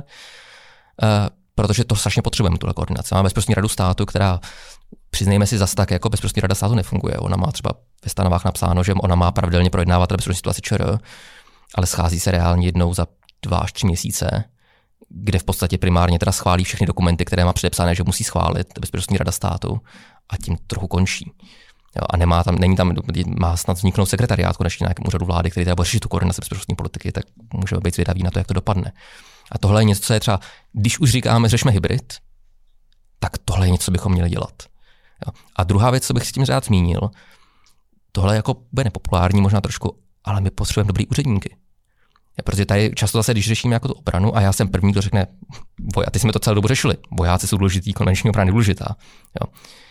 e, protože to strašně potřebujeme, tuhle koordinaci. Máme bezprostřední radu státu, která, přiznejme si, zas tak jako bezprostřední rada státu nefunguje. Ona má třeba ve stanovách napsáno, že ona má pravidelně projednávat bezprostřední situaci ČR, ale schází se reálně jednou za dva až tři měsíce, kde v podstatě primárně teda schválí všechny dokumenty, které má předepsané, že musí schválit bezprostřední rada státu a tím trochu končí. Jo, a nemá tam, není tam, má snad vzniknout sekretariát konečně nějakému úřadu vlády, který teda bude řešit tu koordinaci bezpečnostní politiky, tak můžeme být zvědaví na to, jak to dopadne. A tohle je něco, co je třeba, když už říkáme, řešme hybrid, tak tohle je něco, co bychom měli dělat. Jo. A druhá věc, co bych si tím rád zmínil, tohle jako bude nepopulární možná trošku, ale my potřebujeme dobrý úředníky. Ja, protože tady často zase, když řešíme jako tu obranu, a já jsem první, kdo řekne, boj, a ty jsme to celou dobu řešili, vojáci jsou důležitý, konvenční obrana je důležitá. Jo.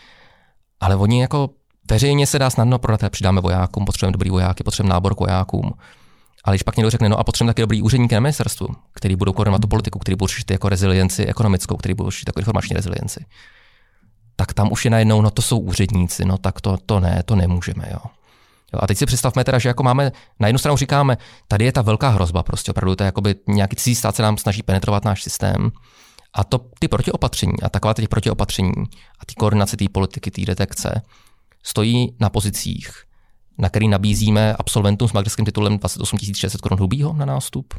Ale oni jako veřejně se dá snadno prodat, přidáme vojákům, potřebujeme dobrý vojáky, potřebujeme nábor k vojákům. Ale když pak někdo řekne, no a potřebujeme taky dobrý úředníky na ministerstvu, který budou koordinovat tu politiku, který budou řešit jako rezilienci ekonomickou, který budou řešit jako informační rezilienci, tak tam už je najednou, no to jsou úředníci, no tak to, to ne, to nemůžeme, jo. jo. A teď si představme teda, že jako máme, na jednu stranu říkáme, tady je ta velká hrozba, prostě opravdu to je jakoby nějaký cizí stát se nám snaží penetrovat náš systém. A to ty protiopatření a taková těch protiopatření a ty koordinace té politiky, té detekce stojí na pozicích, na který nabízíme absolventům s magisterským titulem dvacet osm tisíc šest set korun hrubýho na nástup.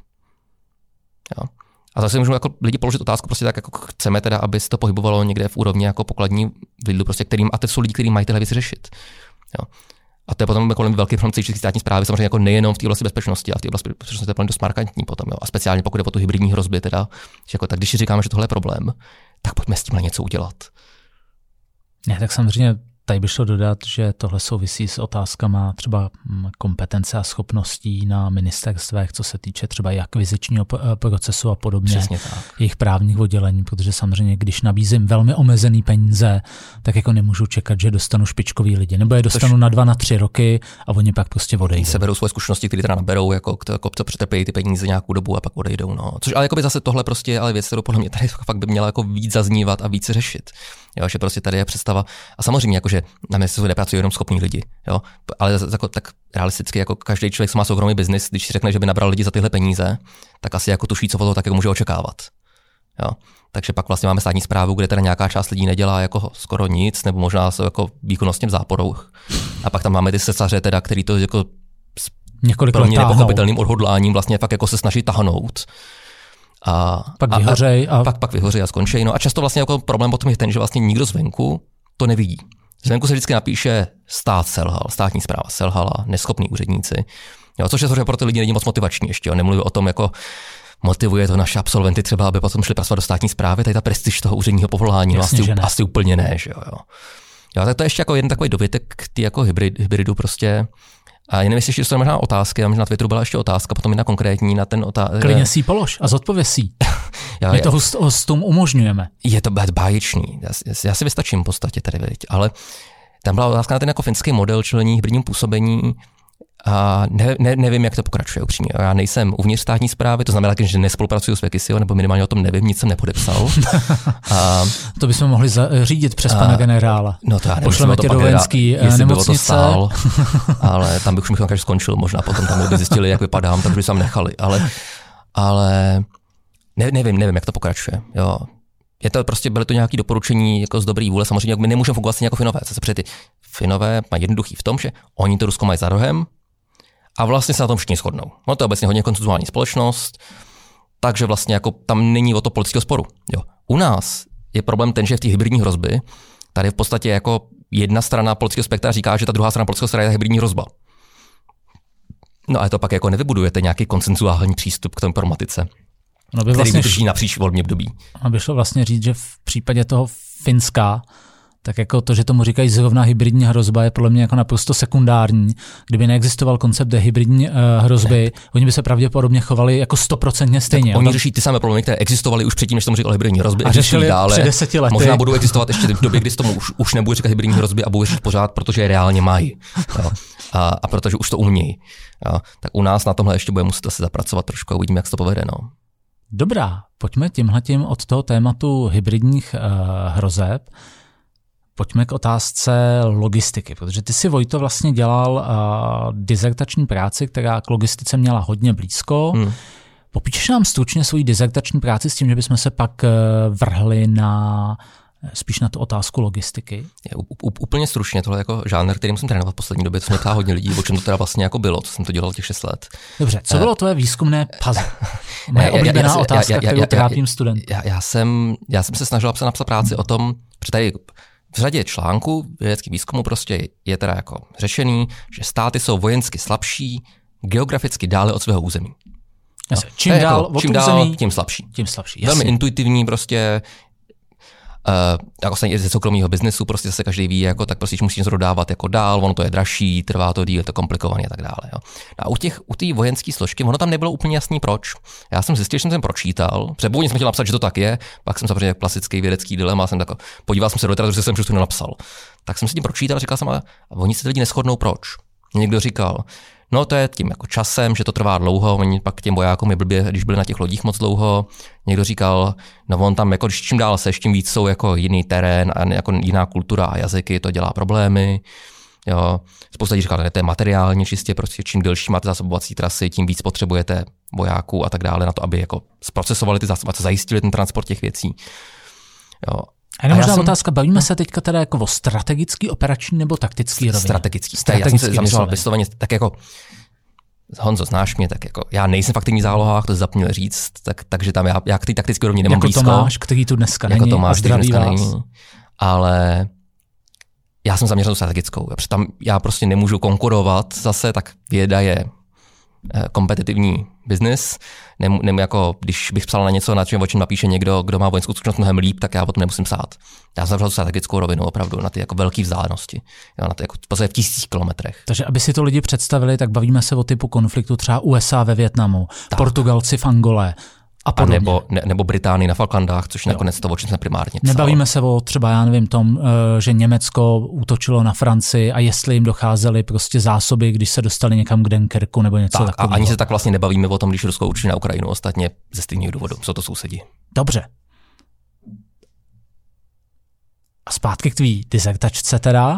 Jo. A zase můžeme jako lidi položit otázku, prostě tak jako chceme teda, aby se to pohybovalo někde v úrovni jako pokladní lidu, prostě kterým, a to jsou lidi, kteří mají tyhle věci řešit. Jo. A to je potom kolem velký problém české státní správy, samozřejmě jako nejenom v té oblasti bezpečnosti, a v té oblasti bezpečnosti je to dost markantní potom, jo. A speciálně pokud je o tu hybridní hrozby, teda, že jako tak když si říkáme, že tohle je problém, tak pojďme s tímhle něco udělat. Ne, tak samozřejmě tady by šlo dodat, že tohle souvisí s otázkama třeba kompetence a schopností na ministerstvech, co se týče třeba i akvizičního procesu a podobně, jejich právních oddělení, protože samozřejmě, když nabízím velmi omezený peníze, tak jako nemůžu čekat, že dostanu špičkový lidi, nebo je dostanu Tož... na dva, na tři roky a oni pak prostě odejdou. Se berou svoje zkušenosti, které teda naberou, jako to přetrpějí ty peníze nějakou dobu a pak odejdou. No. Což ale jako by zase tohle prostě je ale věc, kterou podle mě tady fakt by měla jako víc zaznívat a víc řešit. Jo, že prostě tady je představa. A samozřejmě, jako, že na ministerstvu nepracují jenom schopní lidi. Jo? Ale jako, tak realisticky, jako každý člověk, co má soukromý biznis, když si řekne, že by nabral lidi za tyhle peníze, tak asi jako tuší, co to tak jako může očekávat. Jo? Takže pak vlastně máme státní správu, kde teda nějaká část lidí nedělá jako skoro nic, nebo možná jsou jako výkonnostně v záporu. A pak tam máme ty cesaře, teda, který to jako několik pro mě nepochopitelným odhodláním vlastně fakt jako se snaží tahnout. A, pak vyhořej. A, a, pak, pak vyhořej a skončí. No a často vlastně jako problém potom je ten, že vlastně nikdo zvenku to nevidí. Zvenku se vždycky napíše stát selhal, státní správa selhala, neschopní úředníci. Jo, což je to, že pro ty lidi není moc motivační ještě. Jo. Nemluví o tom, jako motivuje to naše absolventy třeba, aby potom šli pracovat do státní správy, tady ta prestiž toho úředního povolání, Jasně, no, asi, ne. asi úplně ne. Že jo, jo. Jo, tak to je ještě jako jeden takový dovětek k ty jako hybrid, hybridu prostě. A jenom jestli ještě jsou možná otázky, a možná na Twitteru byla ještě otázka, potom jedna konkrétní na ten otázka. Klidně si ji polož a zodpověz si. My to host, hostům umožňujeme. Je to báječný. Já, já si vystačím v podstatě tady, viď. Ale tam byla otázka na ten jako finský model čelení hybridním působení a ne, ne, nevím, jak to pokračuje upřímně. Já nejsem uvnitř státní správy, to znamená, že nespolupracuju s Vekisio, nebo minimálně o tom nevím, nic jsem nepodepsal. A, to bychom mohli řídit přes a, pana generála. No to já nevím, pošleme tě do vojenský nemocnice. Stál, ale tam bych už mi skončil, možná potom tam by zjistili, jak vypadám, tak by se tam nechali. Ale, ale ne, nevím, nevím, jak to pokračuje. Jo. Je to prostě, byly to nějaké doporučení jako z dobrý vůle, samozřejmě my nemůžeme fungovat stejně jako Finové. Zase před ty Finové mají jednoduchý v tom, že oni to Rusko mají za rohem a vlastně se na tom všichni shodnou. No to je obecně hodně konsenzuální společnost, takže vlastně jako tam není o to politického sporu. Jo. U nás je problém ten, že v té hybridní hrozby tady v podstatě jako jedna strana politického spektra říká, že ta druhá strana politického spektra je hybridní hrozba. No a to pak jako nevybudujete nějaký konsenzuální přístup k té problematice. No by který vlastně vydrží napříč volební období. A by šlo vlastně říct, že v případě toho Finska, tak jako to, že tomu říkají zrovna hybridní hrozba, je podle mě jako naprosto sekundární. Kdyby neexistoval koncept hybridní uh, hrozby, ne. Oni by se pravděpodobně chovali jako stoprocentně stejně. Tak oni řeší ty samé problémy, které existovaly už předtím, než tomu říkal hybridní hrozby. A řešili dále. Před deseti lety. Možná budou existovat ještě v době, kdy se tomu už, už nebude říkat hybridní hrozby a budou řešit pořád, protože je reálně mají. Jo. A, a protože už to umějí. Jo. Tak u nás na tomhle ještě bude muset asi zapracovat trošku a uvidíme, jak se to povede. No. Dobrá, pojďme tímhletím od toho tématu hybridních uh, hrozeb. Pojďme k otázce logistiky, protože ty si, Vojto, vlastně dělal uh, dizertační práci, která k logistice měla hodně blízko. Hmm. Popíšeš nám stručně svoji dizertační práci s tím, že bychom se pak uh, vrhli na spíš na tu otázku logistiky? Je, u, u, úplně stručně, tohle jako žánr, který jsem trénoval v poslední době, to se mě ptá hodně lidí, o čem to teda vlastně jako bylo, co jsem to dělal těch šest let. Dobře, co bylo tvoje výzkumné puzzle? Moje oblíbená otázka, kterou trápím studentů. Já, já, jsem, já jsem se snažil napsat, napsat práci o tom, že tady v řadě článků vědeckých výzkumů prostě je teda jako řešený, že státy jsou vojensky slabší, geograficky dále od svého území. No, čím dál jako, od čím území, dál, tím slabší. Tím slabší, jasně. Velmi intuitivní prostě. Uh, jako se ze soukromého biznesu prostě se každý ví, jako, tak prostě musíš něco dodávat jako dál, ono to je dražší, trvá to díl, je to komplikované a tak dále. Jo. A u těch u té vojenské složky, ono tam nebylo úplně jasný proč. Já jsem zjistil, že jsem to pročítal, přebůvodně jsem chtěl napsat, že to tak je, pak jsem samozřejmě klasický vědecký dilema, jsem tak, podíval jsem se do literatury, že jsem to nenapsal. Tak jsem si tím pročítal a říkal jsem, a oni se lidi neshodnou proč. Někdo říkal, no to je tím jako časem, že to trvá dlouho, oni pak těm vojákům je blbě, když byli na těch lodích moc dlouho. Někdo říkal, no on tam jako, když čím dál seš, tím víc jsou jako jiný terén a jako jiná kultura a jazyky, to dělá problémy. Jo. Spousta lidí říkal, že to je materiálně čistě, prostě čím delší máte zásobovací trasy, tím víc potřebujete vojáků a tak dále na to, aby jako zprocesovali ty zásobovací, zajistili ten transport těch věcí. Jo. A jenom možná jsem... otázka, bavíme se teďka teda jako o strategický, operační nebo taktický rovině? Strategický. strategický. Já jsem se zaměřoval vysloveně, tak jako Honzo, znáš mě, tak jako já nejsem v aktivních zálohách, to zapomněl říct, tak, takže tam já, já k té taktické rovině nemám jako blízko. Jako Tomáš, který tu dneska jako není Tomáš, a zdraví dneska vás. Není, ale já jsem zaměřen strategickou. Tam já prostě nemůžu konkurovat zase, tak věda je kompetitivní biznis. Nem, nem jako, když bych psal na něco, na čem, o čem napíše někdo, kdo má vojenskou zkušenost mnohem líp, tak já potom nemusím psát. Já jsem zavřel strategickou rovinu opravdu na ty jako velké vzdálenosti. Jo, na ty jako v tisících kilometrech. Takže aby si to lidi představili, tak bavíme se o typu konfliktu třeba U S A ve Vietnamu, tak. Portugalci v Angole a podobně. A nebo, ne, nebo Británii na Falklandách, což je nakonec to, o čem jsme primárně psali. Nebavíme se o třeba, já nevím, tom, že Německo útočilo na Francii a jestli jim docházely prostě zásoby, když se dostali někam k Dunkerku nebo něco tak, takového. A ani se tak vlastně nebavíme o tom, když Rusko útočí na Ukrajinu, ostatně ze stejného důvodu. Jsou to sousedi. Dobře. A zpátky k tvý dizertačce teda?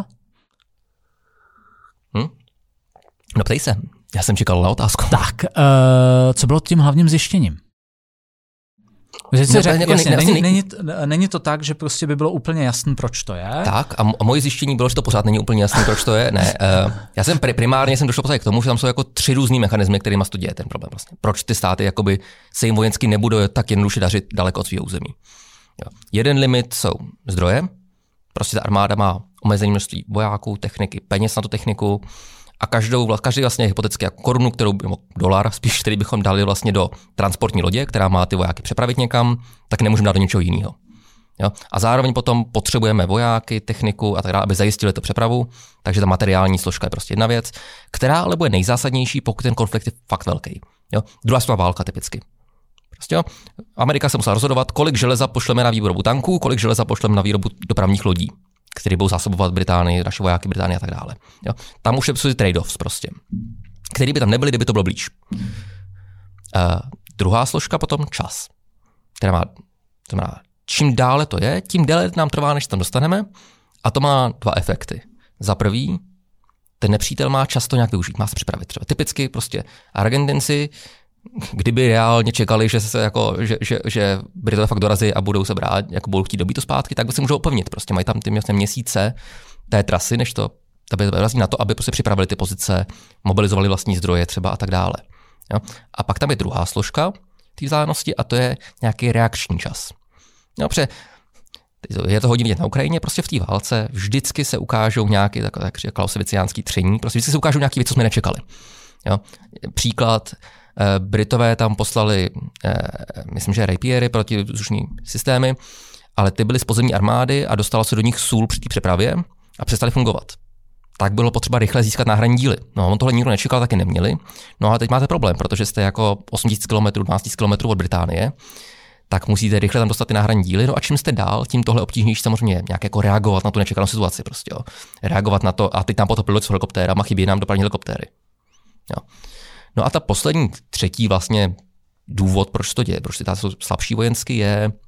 Hm? No ptej se. Já jsem čekal na otázku. Tak, uh, co bylo tím hlavním zjištěním? No, řek, jako jasně, ne, není, není, není to tak, že prostě by bylo úplně jasné, proč to je. Tak a, a moje zjištění bylo, že to pořád není úplně jasné, proč to je. Ne, uh, já jsem primárně jsem došel k tomu, že tam jsou jako tři různý mechanismy, kterými se to děje ten problém. Vlastně. Proč ty státy jakoby, se jim vojensky nebudou tak jednoduše dařit daleko od svého území. Jo. Jeden limit jsou zdroje. Prostě ta armáda má omezené množství vojáků, techniky, peněz na tu techniku. A každou, každý vlastně hypoteticky jako korunu, kterou, nebo dolar, spíš který bychom dali vlastně do transportní lodě, která má ty vojáky přepravit někam, tak nemůžeme dát do něčeho jiného. Jo? A zároveň potom potřebujeme vojáky, techniku a tak dále, aby zajistili tu přepravu, takže ta materiální složka je prostě jedna věc, která ale bude nejzásadnější, pokud ten konflikt je fakt velký. Jo? Druhá světová válka typicky. Prostě jo? Amerika se musela rozhodovat, kolik železa pošleme na výrobu tanků, kolik železa pošleme na výrobu dopravních lodí, který budou zásobovat Británii, naše vojáky Británie a tak dále. Jo. Tam už jsou ty trade-offs prostě, který by tam nebyly, kdyby to bylo blíž. Uh, druhá složka potom čas, která má, to má, čím dále to je, tím déle nám trvá, než tam dostaneme, a to má dva efekty. Za prvý, ten nepřítel má čas to nějak využít, má se připravit třeba. Typicky prostě Argentinci, kdyby reálně čekali, že se jako, že, že, že Britové fakt dorazí a budou se brát, jako budou chtít dobít to zpátky, tak se můžou opevnit. Prostě mají tam ty měsíce té trasy, než to dorazí na to, aby prostě připravili ty pozice, mobilizovali vlastní zdroje třeba a tak dále. Jo? A pak tam je druhá složka té vzájemnosti a to je nějaký reakční čas. Jo, protože je to hodně vidět na Ukrajině, prostě v té válce vždycky se ukážou nějaké takové klauseviciánský tření, prostě vždycky se ukážou nějaké věci, co jsme nečekali. Jo? Příklad, Britové tam poslali, myslím, že rapiery proti vzdušní systémy, ale ty byly z pozemní armády a dostalo se do nich sůl při té přepravě a přestali fungovat. Tak bylo potřeba rychle získat náhradní díly. No, on tohle nikdo nečekal, taky neměli. No a teď máte problém, protože jste jako osm tisíc kilometrů, dvanáct tisíc kilometrů od Británie, tak musíte rychle tam dostat ty náhradní díly. No a čím jste dál, tím tohle obtížnější samozřejmě nějak jako reagovat na tu nečekanou situaci. Prostě, jo. Reagovat na to, a teď nám potopili s helikoptérama, chybí nám dopravní helikoptéry. Jo. No a ta poslední, třetí vlastně důvod, proč to děje, proč ty táty jsou slabší vojensky, je e,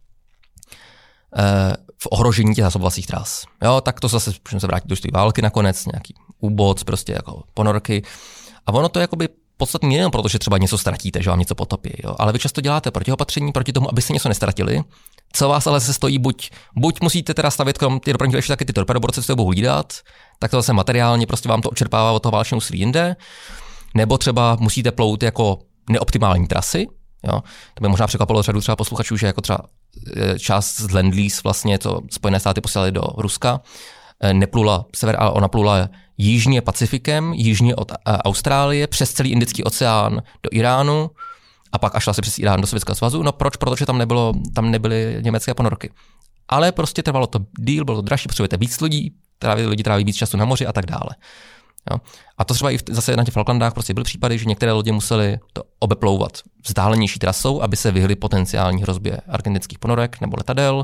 v ohrožení těch zásobovacích tras. Jo, tak to zase můžeme se vrátit do té války nakonec, nějaký úboc, prostě jako ponorky. A ono to je jakoby podstatně nejen proto, že třeba něco ztratíte, že vám něco potopí, jo, ale vy často děláte protiopatření proti tomu, aby se něco nestratili. Co vás ale se stojí, buď, buď musíte teda stavět krom ty dopravní ještě taky ty torpedoborce, co to budou hlídat, tak to zase materiálně prostě vám to odčerpává od toho válečného úsilí jinde. Nebo třeba musíte plout jako neoptimální trasy. Jo? To by možná překvapilo řadu třeba posluchačů, že jako třeba část z Lend-Lease, vlastně, co Spojené státy posílali do Ruska, neplula sever, ale ona plula jižně Pacifikem, jižně od Austrálie, přes celý Indický oceán do Iránu a pak až šla se přes Irán do Sovětského svazu. No proč? Protože tam, nebylo, tam nebyly německé ponorky. Ale prostě trvalo to díl, bylo to dražší, potřebujete víc lidí, tráví, lidi tráví víc času na moři a tak dále. Jo. A to třeba i v, zase na těch Falklandách prostě byly případy, že některé lodě musely to obeplouvat vzdálenější trasou, aby se vyhly potenciální hrozbě argentinských ponorek nebo letadel.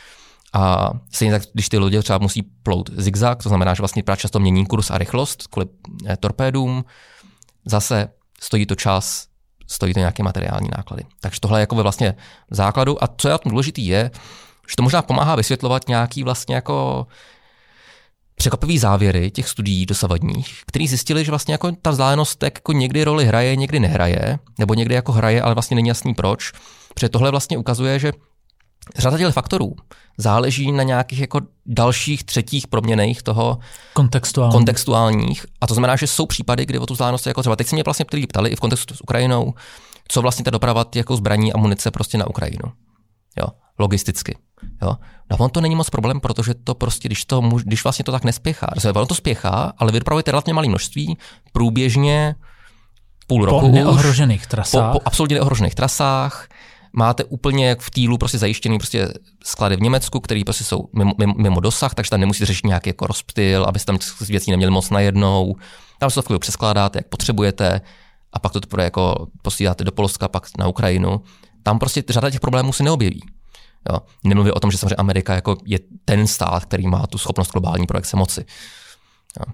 A stejně tak, když ty lodě třeba musí plout zigzag, to znamená, že vlastně právě často mění kurz a rychlost kvůli eh, torpédům, zase stojí to čas, stojí to nějaké materiální náklady. Takže tohle je jako ve vlastně základu. A co je důležitý je, že to možná pomáhá vysvětlovat nějaký vlastně jako překvapivý závěry těch studií dosavadních, který zjistili, že vlastně jako ta vzdálenost tak jako někdy roli hraje, někdy nehraje, nebo někdy jako hraje, ale vlastně není jasný proč. Protože tohle vlastně ukazuje, že řada těch faktorů záleží na nějakých jako dalších třetích proměnách toho Kontextuální. kontextuálních. A to znamená, že jsou případy, kdy o tu vzdálenost jako třeba teď se mě vlastně lidi ptali i v kontextu s Ukrajinou, co vlastně ta doprava jako zbraní a munice prostě na Ukrajinu. Jo, logisticky. Jo. No on to není moc problém, protože to prostě, když, to, když vlastně to tak nespěchá, ono to spěchá, ale vy dopravujete relativně malé množství, průběžně půl roku po neohrožených trasách. Po, po absolutně neohrožených trasách, máte úplně v týlu prostě zajištěný prostě sklady v Německu, které prostě jsou mimo, mimo, mimo dosah, takže tam nemusíte řešit nějaký jako rozptyl, abyste tam věcí neměli moc najednou. Tam se to v klidu přeskládáte, jak potřebujete, a pak to teprve jako posíláte do Polska, pak na Ukrajinu. Tam prostě řada těch problémů se neobjeví. Jo. Nemluvím o tom, že samozřejmě Amerika jako je ten stát, který má tu schopnost globální projekce moci. Jo.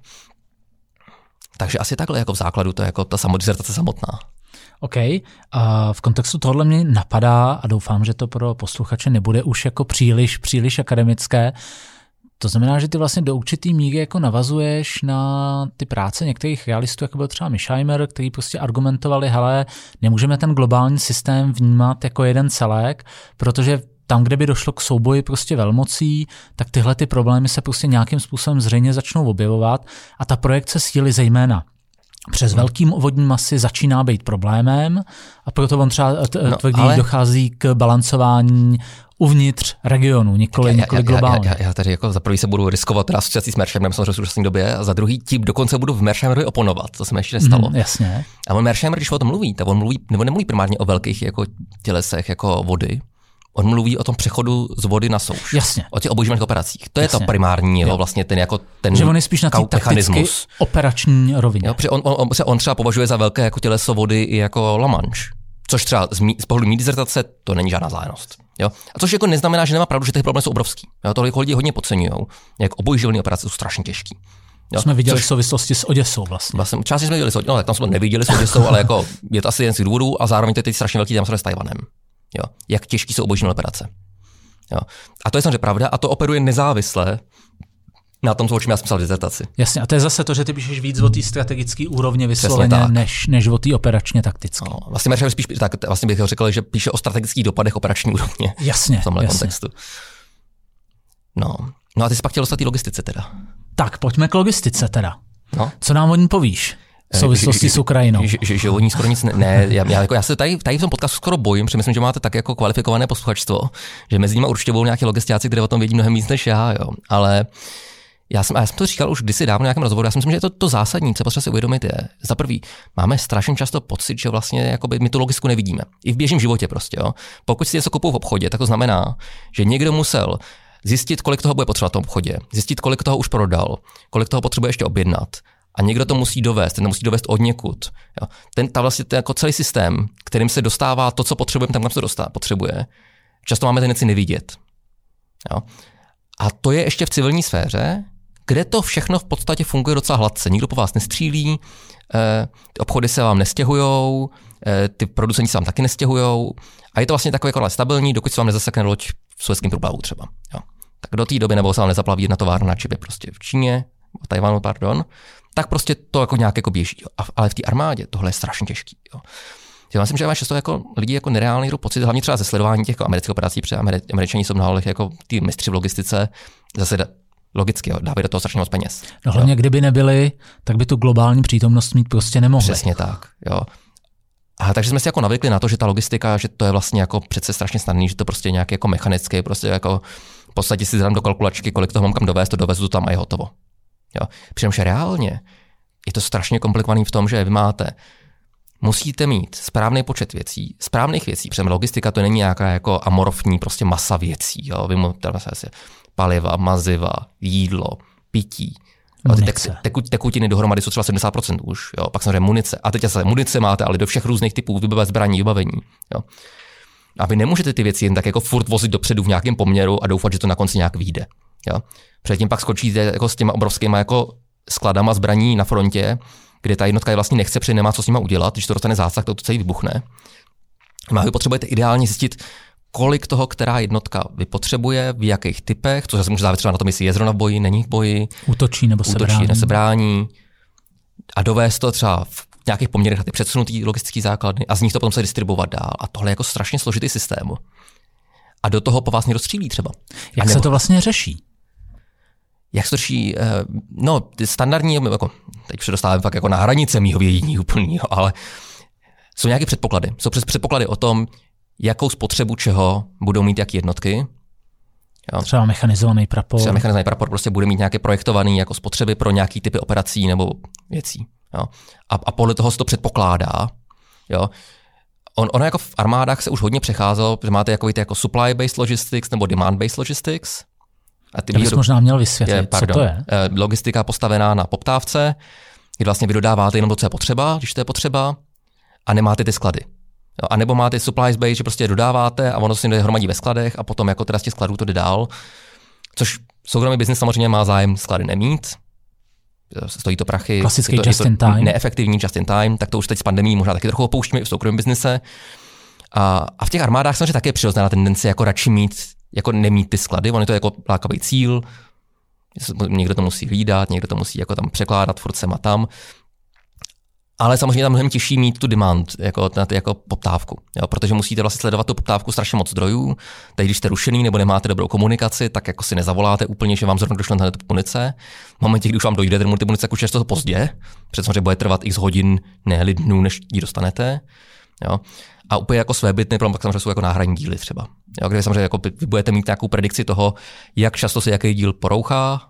Takže asi takhle jako v základu to je jako ta samodizertace samotná. OK. A v kontextu tohle mě napadá, a doufám, že to pro posluchače nebude už jako příliš, příliš akademické, To znamená, že ty vlastně do určitý míry jako navazuješ na ty práce některých realistů, jako byl třeba Misheimer, který prostě argumentovali, hele, nemůžeme ten globální systém vnímat jako jeden celek, protože tam, kde by došlo k souboji prostě velmocí, tak tyhle ty problémy se prostě nějakým způsobem zřejmě začnou objevovat a ta projekce síly zejména přes velký vodní masy začíná být problémem a proto on třeba tvrdí, no, ale... dochází k balancování uvnitř regionu, nikoli, nikoli globálně. Já, já, já tady jako za prvý se budu riskovat teda asociací s Mearsheimerem samozřejmě v současné době a za druhý tím dokonce budu v Mearsheimerovi oponovat, to se mi ještě nestalo. Mm, jasně. A on Mearsheimer, když o tom mluví, tak on mluví, nebo nemluví primárně o velkých jako tělesech jako vody, on mluví o tom přechodu z vody na souš. Jasně. O těch obojživelných operacích. To je Jasně. to primární, jo, vlastně ten jako ten že on je spíš na té takticky operační rovině. Jo, on, on, on, on třeba považuje za velké jako těleso vody i jako La Manche, což třeba z, mý, z pohledu mý dizertace to není žádná zájemnost. Jo? A což jako neznamená, že nemá pravdu, že ty problémy jsou obrovský. Jo? To lidi hodně podceňují, jak obojživelné operace jsou strašně těžký. Jo? Jsme viděli což, v souvislosti s Oděsou vlastně. vlastně části jsme viděli, no tak tam jsme neviděli s Oděsou, ale jako je to asi jeden z důvodů a zároveň to je teď strašně velký téma s Tajvanem. Jo? Jak těžký jsou obojživelné operace. Jo. A to je samozřejmě pravda a to operuje nezávisle na tom, o čem já jsem psal dizertaci. Jasně, a to je zase to, že ty píšeš víc o té strategické úrovně vysloveně, než, než o té operačně taktické. No, vlastně Mearsheimer spíš, tak vlastně bych řekl, že píše o strategických dopadech operační úrovně. Jasně, v tomhle jasně. kontextu. No. no a ty jsi pak chtěl dostat té logistice teda. Tak, pojďme k logistice teda. No. Co nám o ní povíš? V souvislosti s Ukrajinou. Že, že, že o ní skoro nic ne, ne já, já, jako, já se tady, tady v tom podcastu skoro bojím, protože myslím, že máte tak jako kvalifikované posluchačstvo, že mezi nimi určitě budou nějaké logistiáci, které o tom vědí mnohem víc než já, jo. Ale já jsem, já jsem to říkal už kdysi dávno v nějakém rozhovoru, já si myslím, že to, to zásadní, co potřeba si uvědomit je, za prvý, máme strašně často pocit, že vlastně jakoby, my tu logistiku nevidíme. I v běžném životě prostě, jo. Pokud si něco kupuju v obchodě, tak to znamená, že někdo musel zjistit, kolik toho bude potřeba v tom obchodě, zjistit, kolik toho už prodal, kolik toho potřebuje ještě objednat. A někdo to musí dovést, ten to musí dovést od někud. Jo. Ten, ta vlastně ten jako celý systém, kterým se dostává to, co potřebujeme, tam, kam se to dostává, potřebuje, často máme tendenci nevidět. Jo. A to je ještě v civilní sféře, kde to všechno v podstatě funguje docela hladce. Nikdo po vás nestřílí, eh, ty obchody se vám nestěhujou, eh, ty producenti se vám taky nestěhujou a je to vlastně takové jako stabilní, dokud se vám nezasekne loď v Suezském průplavu třeba. Jo. Tak do té doby, nebo se vám nezaplaví jedna továrna na čipy prostě v Číně, v Tajvanu, pardon, tak prostě to jako nějak jako běží. Jo. Ale v té armádě tohle je strašně těžký. Jo. Já myslím, že máš často jako lidi jako nereálný pocit, hlavně třeba ze sledování těch jako amerických operací, protože Američani jsou mnoho jako ty mistři v logistice, zase logicky, jo, dávají do toho strašně moc peněz. No hlavně, jo. Kdyby nebyli, tak by tu globální přítomnost mít prostě nemohli. Přesně tak, jo. A takže jsme si jako navykli na to, že ta logistika, že to je vlastně jako přece strašně snadný, že to prostě je nějaký jako mechanický, prostě jako v podstatě si zadám do kalkulačky, kolik toho mám kam dovést, to dovezu tam a je hotovo. Jo. Přičemž reálně je to strašně komplikovaný v tom, že vy máte, musíte mít správný počet věcí, správných věcí, protože logistika to není nějaká jako amorfní prostě masa věcí, jo. Vy mu, paliva, maziva, jídlo, pití. Ty tek, teku, tekutiny dohromady jsou třeba sedmdesát procent už, jo. Pak samozřejmě munice. A teď zase munice máte, ale do všech různých typů vybavení, zbraní, vybavení. Jo. A vy nemůžete ty věci jen tak jako furt vozit dopředu v nějakém poměru a doufat, že to na konci nějak vyjde. Jo. Předtím pak skočíte jako s těma obrovskýma jako skladama zbraní na frontě, kde ta jednotka je vlastně nechce, protože nemá co s nima udělat, když to dostane zásah, to celý vybuchne. A vy potřebujete ideálně zjistit, kolik toho, která jednotka vypotřebuje, v jakých typech, což se může záviset třeba na tom, jestli je zrovna v boji, není v boji, útočí nebo se brání. Útočí, se brání a dovést to třeba v nějakých poměrech na ty předsunutý logistický základny a z nich to potom se distribuovat dál. A tohle je jako strašně složitý systém. A do toho po vás někdo střílí třeba. Jak nebo, se to vlastně řeší? Jak se to řeší? No, standardní, jako, teď předostávám fakt jako na hranice mýho vědění úplnýho, ale jsou nějaké předpoklady. Jsou předpoklady o tom, jakou spotřebu čeho budou mít jaký jednotky. Jo. Třeba mechanizovaný prapor. Třeba mechanizovaný prapor prostě bude mít nějaké projektované jako spotřeby pro nějaký typy operací nebo věcí. Jo. A, a podle toho se to předpokládá. Jo. On, ono jako v armádách se už hodně přecházelo, protože máte jako, jako supply-based logistics nebo demand-based logistics. A ty bys možná měl vysvětlit, je, pardon, co to je. Logistika postavená na poptávce, kdy vlastně vy dodáváte jenom to, co je potřeba, když to je potřeba, a nemáte ty sklady. A nebo máte supplies base, že prostě dodáváte a ono se jde hromadí ve skladech a potom jako teda z těch skladů to jde dál. Což soukromý biznis samozřejmě má zájem sklady nemít. Stojí to prachy. Klasický je to, just je to in time. Neefektivní just in time, tak to už teď s pandemií možná taky trochu opouštíme i v soukromém biznise. A, a v těch armádách samozřejmě také přirozená tendence jako radši mít, jako nemít ty sklady, ono je to jako lákavý cíl. Někdo to musí hlídat, někdo to musí jako tam překládat furt sem a tam. Ale samozřejmě tam mnohem těžší mít tu demand, jako, na ty, jako poptávku, jo? Protože musíte vlastně sledovat tu poptávku strašně moc zdrojů. Teď, když jste rušený nebo nemáte dobrou komunikaci, tak jako si nezavoláte úplně, že vám zrovna došlo na typ munice. V momentě, kdy už vám dojde ten typ munice, tak už je to pozdě, protože bude trvat x hodin, ne dnů, než ji dostanete. Jo? A úplně jako svébytný problém, tak samozřejmě jsou jako náhradní díly třeba. Jo? Kde samozřejmě jako vy budete mít nějakou predikci toho, jak často se jaký díl porouchá,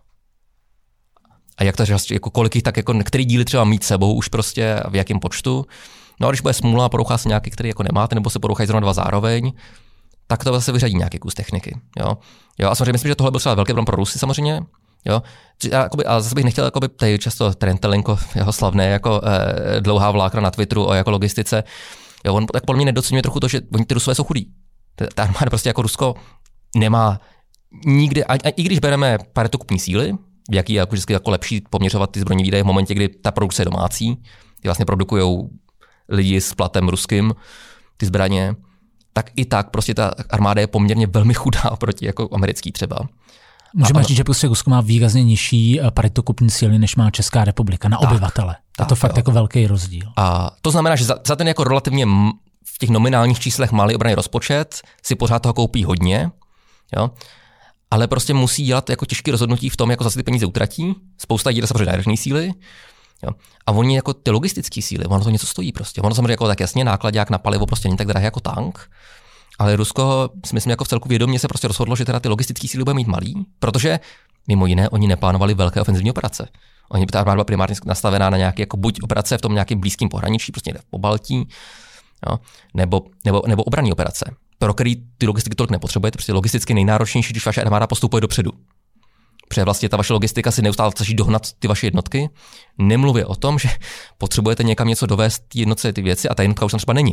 a jak to jako kolik jich, tak jako který díly třeba mít sebou už prostě a v jakém počtu. No a když bude smůla a porouchá se nějaký, který jako nemáte, nebo se porouchají zrovna dva zároveň, tak to zase vyřadí nějaký kus techniky. Jo? Jo, a samozřejmě myslím, že tohle byl třeba velký problém pro Rusy samozřejmě. Jo? A, jakoby, a zase bych nechtěl, jakoby, tady často Trentelenko, jeho slavné jako eh, dlouhá vlákna na Twitteru o jako logistice. Jo, on tak podle mě nedocenuje trochu to, že oni ty Rusové jsou chudí. Ta armáda prostě jako Rusko nemá nikdy, a, a i když bereme paritu kupní síly, v jaký je jako vždycky jako lepší poměřovat ty zbrojní výdaje v momentě, kdy ta produkce je domácí, ty vlastně produkují lidi s platem ruským, ty zbraně, tak i tak prostě ta armáda je poměrně velmi chudá oproti jako americký třeba. Můžeme říct, že prostě Rusko má výrazně nižší paritu kupní síly, než má Česká republika na tak, obyvatele. Tak, a to fakt jo. Jako velký rozdíl. A to znamená, že za, za ten jako relativně v těch nominálních číslech malý obranný rozpočet si pořád toho koupí hodně, jo. Ale prostě musí dělat jako těžké rozhodnutí v tom, jako zase ty peníze utratí. Spousta lidí samozřejmě náročné síly. Jo. A oni jako ty logistické síly, ono to něco stojí prostě. Ono samozřejmě jako tak jasně nákladák na palivo prostě není tak drahé jako tank. Ale Rusko, si myslím, jako v celku vědomě se prostě rozhodlo, že teda ty logistické síly bude mít malý, protože mimo jiné oni neplánovali velké ofenzivní operace. Oni ta armáda byla primárně nastavená na nějaké jako buď operace v tom nějakém blízkém pohraničí, prostě někde v Pobaltí, jo, nebo, nebo, nebo obranné operace, pro který ty logistiky tolik nepotřebujete, protože logisticky nejnáročnější, když vaše armáda postupuje dopředu. Protože vlastně ta vaše logistika si neustále snaží dohnat ty vaše jednotky. Nemluvě o tom, že potřebujete někam něco dovést jednotce ty věci a ta jednotka už tam třeba není.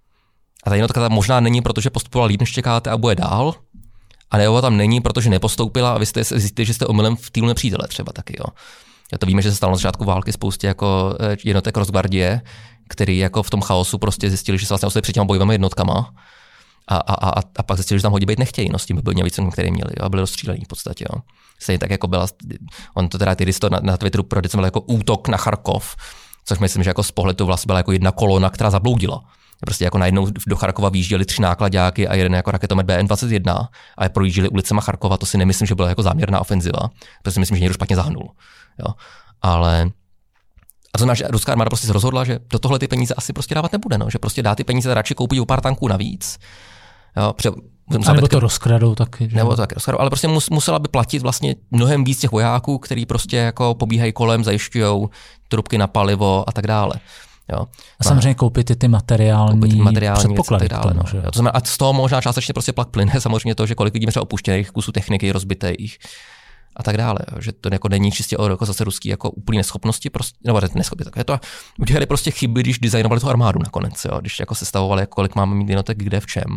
A ta jednotka tam možná není, protože postupovala líp, než čekáte a bude dál, a nebo tam není, protože nepostoupila a vy jste zjistili, že jste omylem v týlu nepřítele třeba taky. Jo. Já to víme, že se stalo na začátku války spoustě jako jednotek Rosgvardie, který jako v tom chaosu prostě zjistili, že se vlastně ostali před těma bojovými jednotkama a, a, a, a pak zjistili, že tam hodí být nechtějí, no s tím byl víc, který měli, jo, a byli rozstřílení v podstatě. Jo. Stejně tak jako byla, on to teda ty to na, na Twitteru prodecimoval jako útok na Charkov, což myslím, že jako z pohledu vlastně byla jako jedna kolona, která zabloudila. Prostě jako najednou do Charkova výjížděli tři nákladáky a jeden jako raketomet B N dvacet jedna a projížděli ulicema Charkova, to si nemyslím, že byla jako záměrná ofenziva, protože si myslím, že někdo špatně zahnul. Jo. Ale a to znamená, že ruská armáda prostě se rozhodla, že do tohle ty peníze asi prostě dávat nebude, no, že prostě dá ty peníze radši koupit o pár tanků navíc. Jo, pře- a nebo to rozkradou taky. Že? Nebo to taky rozkradou, ale prostě mus, musela by platit vlastně mnohem víc těch vojáků, který prostě jako pobíhají kolem, zajišťují trubky na palivo a tak dále. Jo. A samozřejmě koupit ty, ty materiální, ty materiální předpoklady. Dále, plyn, no. To znamená, a z toho možná částečně prostě plak plyne samozřejmě to, že kolik vidíme třeba opuštěných kusů techniky, rozbitých a tak dále. Že to jako není čistě o jako zase ruský jako úplný neschopnosti, prostě, nebo neschopnosti. Je to udělali prostě chyby, když designovali tu armádu nakonec, jo. Když jako sestavovali, jako kolik máme mít jednotek kde v čem.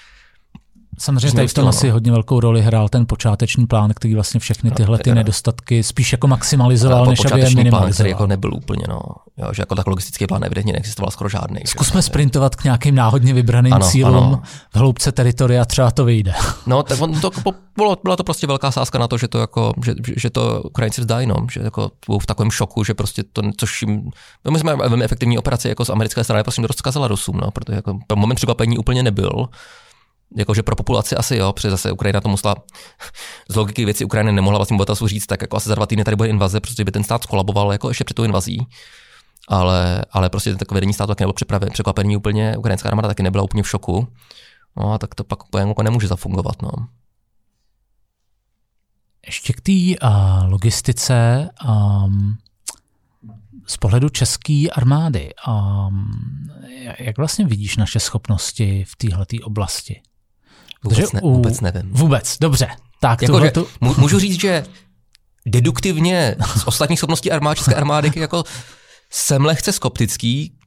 Samozřejmě tady v tom asi hodně velkou roli hrál ten počáteční plán, který vlastně všechny tyhle ty nedostatky spíš jako maximalizoval, než aby je minimalizoval. Plán, který jako nebyl úplně, no, jo, že jako tak logistický plán evidentně neexistoval skoro žádný. Zkusme sprintovat k nějakým náhodně vybraným ano, cílům ano. V hloubce teritoria, třeba to vyjde. No, tak on to bylo, byla to prostě velká sázka na to, že to jako, že, že to Ukrajinci vzdají, no, že jako v takovém šoku, že prostě to, což jim, my jsme velmi efektivní operace jako z americké strany, prostě rozkazala Rusům, no, protože jako moment překvapení úplně nebyl. Jakože pro populaci asi jo, protože zase Ukrajina to musela, z logiky věci Ukrajina nemohla vlastně Botasu říct, tak jako asi za dva týdny tady bude invaze, protože by ten stát skolaboval jako ještě před tou invazí. Ale, ale prostě takové vedení státu taky nebylo připravené, překvapení úplně, ukrajinská armáda taky nebyla úplně v šoku. No a tak to pak jako nemůže zafungovat, no. Ještě k té uh, logistice um, z pohledu české armády, um, jak vlastně vidíš naše schopnosti v téhleté oblasti? Vůbec, ne, vůbec nevím. Vůbec, dobře. Tak, jako, tuhletu... Můžu říct, že deduktivně z ostatních schopností armády, české armády jako jsem lehce skeptický,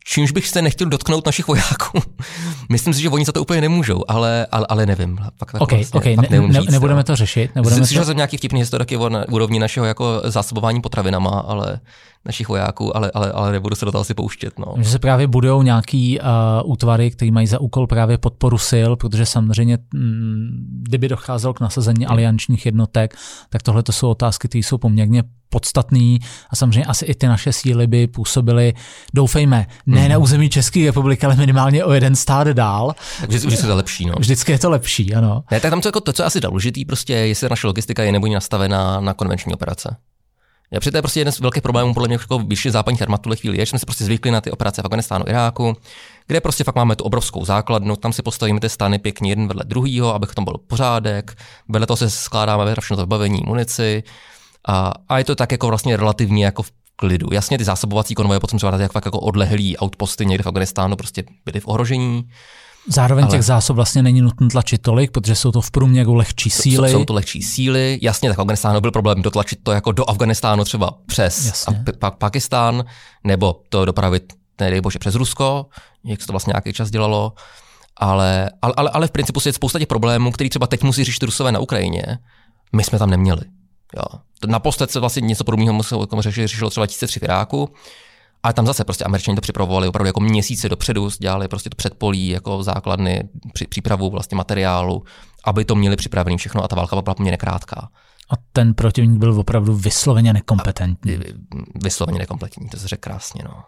čímž bych se nechtěl dotknout našich vojáků. Myslím si, že oni za to úplně nemůžou, ale, ale, ale nevím. Fakt, okay, vlastně, okay. fakt ne, ne, říct, nebudeme no. to řešit. Nebudeme Myslím si, to... že jsem nějaký vtipný historiky o úrovni našeho jako zásobování potravinama, ale našich vojáků, ale, ale, ale nebudu se do toho asi pouštět. No. Že se právě budou nějaký uh, útvary, které mají za úkol právě podporu sil, protože samozřejmě, mm, kdyby docházelo k nasazení aliančních jednotek, tak tohle to jsou otázky, které jsou poměrně podstatný a samozřejmě asi i ty naše síly by působily, doufejme, ne na území České republiky, ale minimálně o jeden stát dál. Takže vždycky je to lepší. No. Vždycky je to lepší, ano. Ne, tak tam to, jako to, co je asi důležitý, prostě jestli naše logistika je nebo není nastavená na konvenční operace. Já při to je prostě jeden z velkých problémů podle mě jako vyšší západních armád tuhle chvíli je, že jsme si prostě zvykli na ty operace v Afghánistánu, Iráku, kde prostě fakt máme tu obrovskou základnu, tam si postavíme ty stany pěkně jeden vedle druhýho, aby tam byl pořádek, vedle toho se skládáme všechno to vybavení, munici a, a je to tak jako vlastně relativně jako v klidu. Jasně ty zásobovací konvoje potom třeba jak fakt jako odlehlý outposty někde v Afghánistánu prostě byly v ohrožení. Zároveň ale těch zásob vlastně není nutno tlačit tolik, protože jsou to v průměru lehčí síly. Jsou to lehčí síly. Jasně, tak v Afghánistánu byl problém dotlačit to jako do Afghánistánu třeba přes pa- Pakistán, nebo to dopravit, nedej bože, přes Rusko, jak se to vlastně nějaký čas dělalo. Ale, ale, ale, ale v principu je spousta těch problémů, který třeba teď musí řešit Rusové na Ukrajině, my jsme tam neměli. Jo. Naposled se vlastně něco podobného muselo řešit, řešilo třeba tisíce tři v Iráku. Ale tam zase prostě Američani to připravovali opravdu jako měsíce dopředu, dělali prostě to předpolí, jako základny, při, přípravu vlastně materiálu, aby to měli připravený všechno a ta válka byla poměrně krátká. A ten protivník byl opravdu vysloveně nekompetentní. Vysloveně nekompletní, to se řekl krásně. No.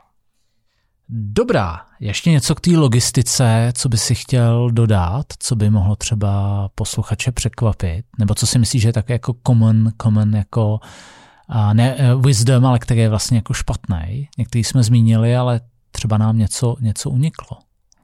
Dobrá, ještě něco k té logistice, co by si chtěl dodat, co by mohlo třeba posluchače překvapit, nebo co si myslíš, že je tak jako common, common jako a ne wisdom, ale který je vlastně jako špatný. Některý jsme zmínili, ale třeba nám něco, něco uniklo.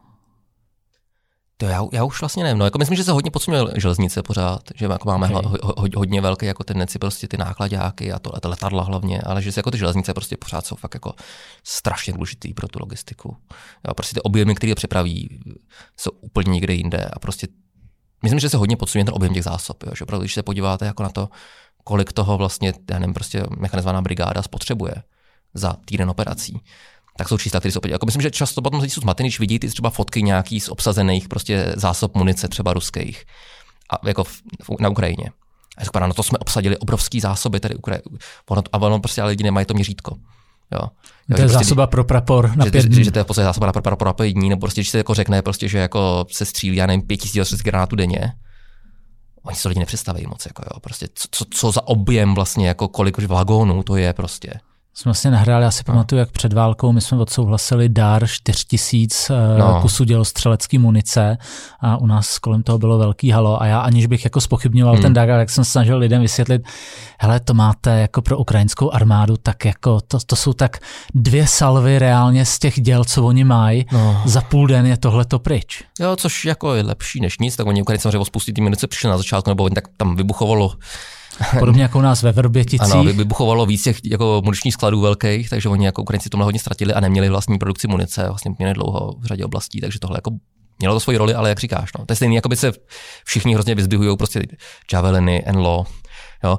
To já, já už vlastně nevím. No, jako myslím, že se hodně podceňuje železnice pořád, že jako máme okay. ho, ho, hodně velké jako tendenci prostě ty nákladáky a to, a to letadla hlavně, ale že se jako ty železnice prostě pořád jsou fakt jako strašně důležitý pro tu logistiku. Jo, prostě ty objemy, které je přepraví, jsou úplně někde jinde a prostě myslím, že se hodně podceňuje ten objem těch zásob, jo, že opravdu, když se podíváte jako na to, kolik toho vlastně, já nevím, prostě mechanizovaná brigáda spotřebuje za týden operací, tak jsou čísla, které jsou opět. Jako myslím, že často potom jsou zmatený, když vidíte třeba fotky nějaký z obsazených prostě zásob munice, třeba ruských, a jako v, na Ukrajině. A říká, no to jsme obsadili obrovský zásoby tady Ukrajině. A ono prostě ale lidi nemají to měřítko. Jo. Jo, to je prostě, zásoba pro prapor na pět dní. Že, že to je prostě zásoba pro prapor na pět dní, nebo prostě, když se jako řekne, prostě, že jako se střílí, já nevím, pět tisíc granátů denně, oni se lidi nepředstaví moc, jako jo, prostě co, co, co za objem vlastně, jako kolik vagónů to je prostě. Jsme vlastně nahráli, já si pamatuju, jak před válkou my jsme odsouhlasili dar čtyři tisíce no. kusů dělostřelecké munice a u nás kolem toho bylo velký halo a já aniž bych jako zpochybňoval hmm. ten dar, jak jsem snažil lidem vysvětlit, hele, to máte jako pro ukrajinskou armádu, tak jako to, to jsou tak dvě salvy reálně z těch děl, co oni mají, no. za půl den je tohleto pryč. Jo, což jako je lepší než nic, tak oni Ukrajinci samozřejmě o spoustě té munice přišli na začátku, nebo oni tak tam vybuchovalo. Podobně jako u nás ve Vrběticích. Ano, vybuchovalo víc těch jako muničních skladů velkých, takže oni jako Ukrajinci tomhle hodně ztratili a neměli vlastní produkci munice, vlastně měli dlouho v řadě oblastí, takže tohle jako mělo to svoji roli, ale jak říkáš, no, to je stejný, jako by se všichni hrozně vyzdvihují prostě javeliny, N L O, jo.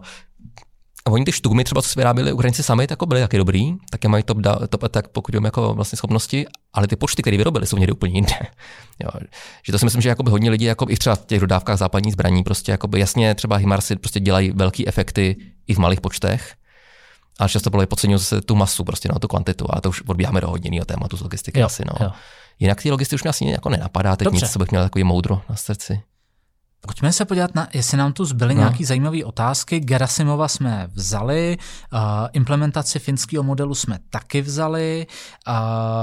A oni ty štumy třeba, co se vyráběli Ukrajinci sami, tak byly taky dobrý, taky mají top, top attack, pokud vím, jako vlastně schopnosti, ale ty počty, které vyrobili, jsou někde úplně jinde. Jo. Že to si myslím, že jakoby hodně lidí jako i třeba v těch dodávkách západních zbraní, prostě jakoby jasně třeba HIMARSy prostě dělají velký efekty i v malých počtech, ale často bylo podceňují zase tu masu, prostě no, tu kvantitu, a to už odbíháme do hodně jiného tématu z logistiky jo, asi. No. Jinak ty logistiky už mě asi jako nenapadá, teď Dobře. nic, co bych měl takový moudro na srdci. Pojďme se podívat, na, jestli nám tu zbyly no. nějaké zajímavé otázky. Gerasimova jsme vzali, uh, implementaci finského modelu jsme taky vzali uh,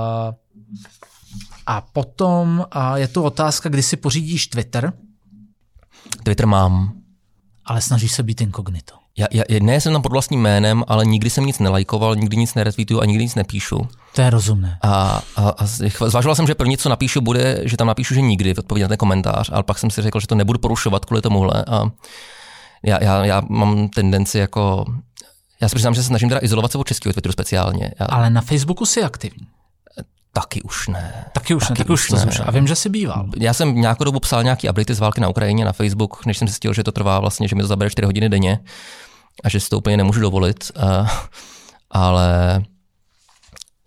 a potom uh, je tu otázka, kdy si pořídíš Twitter. Twitter mám. Ale snažíš se být inkognito. Já, já, ne, jsem tam pod vlastním jménem, ale nikdy jsem nic nelajkoval, nikdy nic neretweetuju a nikdy nic nepíšu. To je rozumné. A, a, a zvažoval jsem, že první, co napíšu, bude, že tam napíšu, že nikdy v odpovědi na ten komentář, ale pak jsem si řekl, že to nebudu porušovat kvůli tomuhle. A já, já, já mám tendenci jako, já si přiznám, že se snažím teda izolovat se od českého Twitteru speciálně. Já, ale na Facebooku jsi aktivní. Taky už ne. Taky už taky ne, taky už ne. A vím, že jsi býval. Já jsem nějakou dobu psal nějaký updaty z války na Ukrajině na Facebook, než jsem zjistil, že to trvá vlastně, že mi to zabere čtyři hodiny denně a že si to úplně nemůžu dovolit. Uh, ale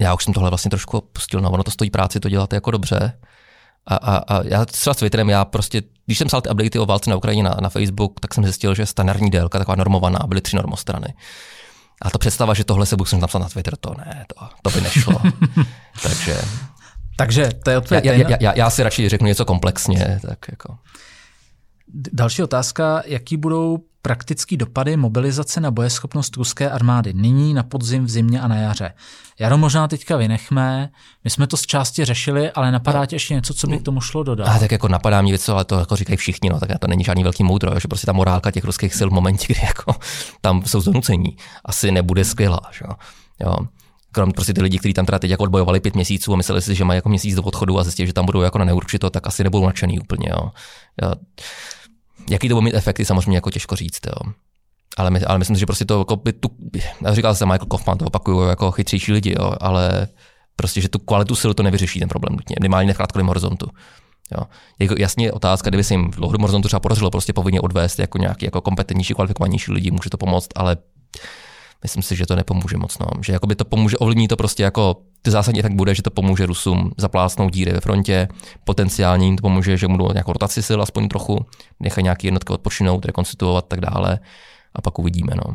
já už jsem tohle vlastně trošku opustil, no ono to stojí práci to dělat jako dobře. A, a, a já třeba s Twitterem, já prostě, když jsem psal ty updaty o válce na Ukrajině na, na Facebook, tak jsem zjistil, že standardní délka, taková normovaná, byly tři normostrany. A to představa, že tohle se budu napsat na Twitter, to ne, to, to by nešlo. Takže... Takže to je odpověď. Já, já, já, já si radši řeknu něco komplexně. Tak jako. Další otázka, jaký budou praktický dopady mobilizace na bojeschopnost ruské armády nyní, na podzim, v zimě a na jaře. Jaro možná teďka vynechme, my jsme to z části řešili, ale napadá tě ještě něco, co by k tomu šlo dodat? A tak jako napadá mě něco, ale to jako říkají všichni, no, tak to není žádný velký moudro, že prostě ta morálka těch ruských sil v momentě, kdy jako tam jsou donucení, asi nebude skvělá. Že? Jo. Krom prostě ty lidi, kteří tam teda teď jako odbojovali pět měsíců a mysleli si, že mají jako měsíc do odchodu a zjistili, že tam budou jako na neurčito, tak asi nebudou nadšený úplně. Jo. Jo. Jaký to bude mít efekty, samozřejmě jako těžko říct. Jo. Ale, my, ale myslím si, že prostě to, jako by tu, já říkal jsem Michael Kaufman, to opakuju, jako chytřejší lidi, jo, ale prostě, že tu kvalitu sil to nevyřeší ten problém nutně, minimálně v krátkodobém horizontu. Jo. Jako jasně otázka, kdyby se jim v dlouhodobém horizontu třeba podařilo prostě povinně odvést jako nějaký jako kompetentnější, kvalifikovanější lidi, může to pomoct, ale myslím si, že to nepomůže moc. No. Že by to pomůže, ovlivní to prostě jako, ty zásadní efekt bude, že to pomůže Rusům zaplácnout díry ve frontě, potenciálně jim to pomůže, že budou nějakou rotaci sil aspoň trochu, nechají nějaké jednotky odpočinout, rekonstituovat tak dále a pak uvidíme. No.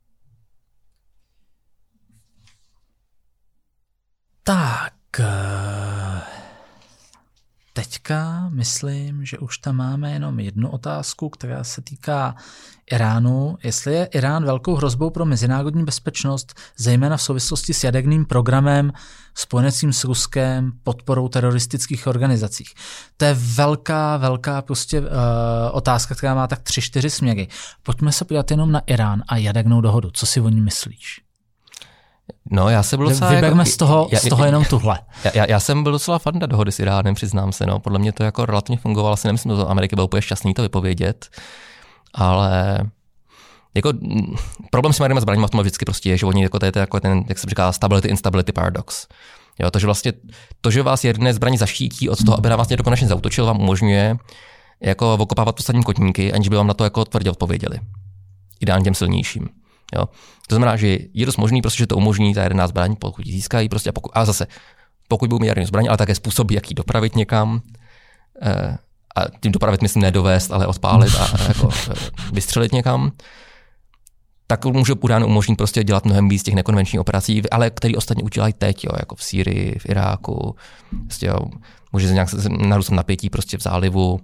Tak, teďka myslím, že už tam máme jenom jednu otázku, která se týká Iránu. Jestli je Irán velkou hrozbou pro mezinárodní bezpečnost, zejména v souvislosti s jaderným programem spojenecím s Ruskem, podporou teroristických organizací. To je velká, velká prostě uh, otázka, která má tak tři, čtyři směry. Pojďme se podívat jenom na Irán a jadernou dohodu. Co si o ní myslíš? No, já jsem byl docela... Vyberme jako, z toho, já, z toho jenom tuhle. Já, já, já jsem byl docela fan dohody s Iránem, přiznám se. No. Podle mě to jako relativně fungovalo. Asi nemyslím, že Amerika byl úplně šťastný to vypovědět, ale jako problém s jadernými zbraněmi v tom vždycky prostě je, že oni jako, to je to jako ten, jak se říká, stability instability paradox. Jo, to, že vlastně to, že vás jaderné zbraně zaštítí od toho, aby na vás někdo konečně zaútočil, vám umožňuje jako okopávat poslední kotníky, aniž by vám na to jako tvrdě odpověděli. Ideálně těm silnějším. Jo. To znamená, že je dost možný, prostě, že to umožní ta jaderná zbraň, pokud ji získají, prostě a, pokud, a zase, pokud budou mít jadernou zbraň, ale také způsoby, jak ji dopravit někam, eh, a tím dopravit myslím nedovést, ale odpálit a, a jako, eh, vystřelit někam, tak může Irán umožnit prostě dělat mnohem víc těch nekonvenčních operací, ale který ostatně udělají teď, jo, jako v Sýrii, v Iráku, prostě, jo, může se nějak narůst napětí prostě v zálivu.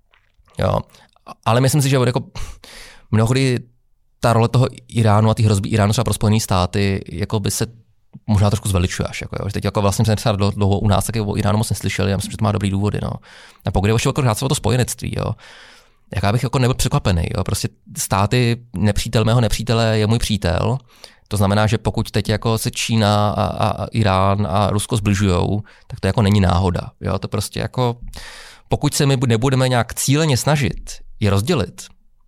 Jo. Ale myslím si, že jako mnohdy ta role toho Iránu a ty hrozby Iránu třeba pro Spojené státy jako by se možná trošku zveličuje až. Jako, jo. Teď jako vlastně jsem třeba dlouho u nás taky o Iránu moc neslyšeli, já myslím, že to má dobrý důvody. No. A pokud je jako o to spojenectví, jo, jak já bych jako nebyl překvapený. Jo. Prostě státy nepřítel mého nepřítele je můj přítel. To znamená, že pokud teď jako se Čína a, a Irán a Rusko zbližujou, tak to jako není náhoda. Jo. To prostě jako, pokud se my nebudeme nějak cíleně snažit je rozdělit,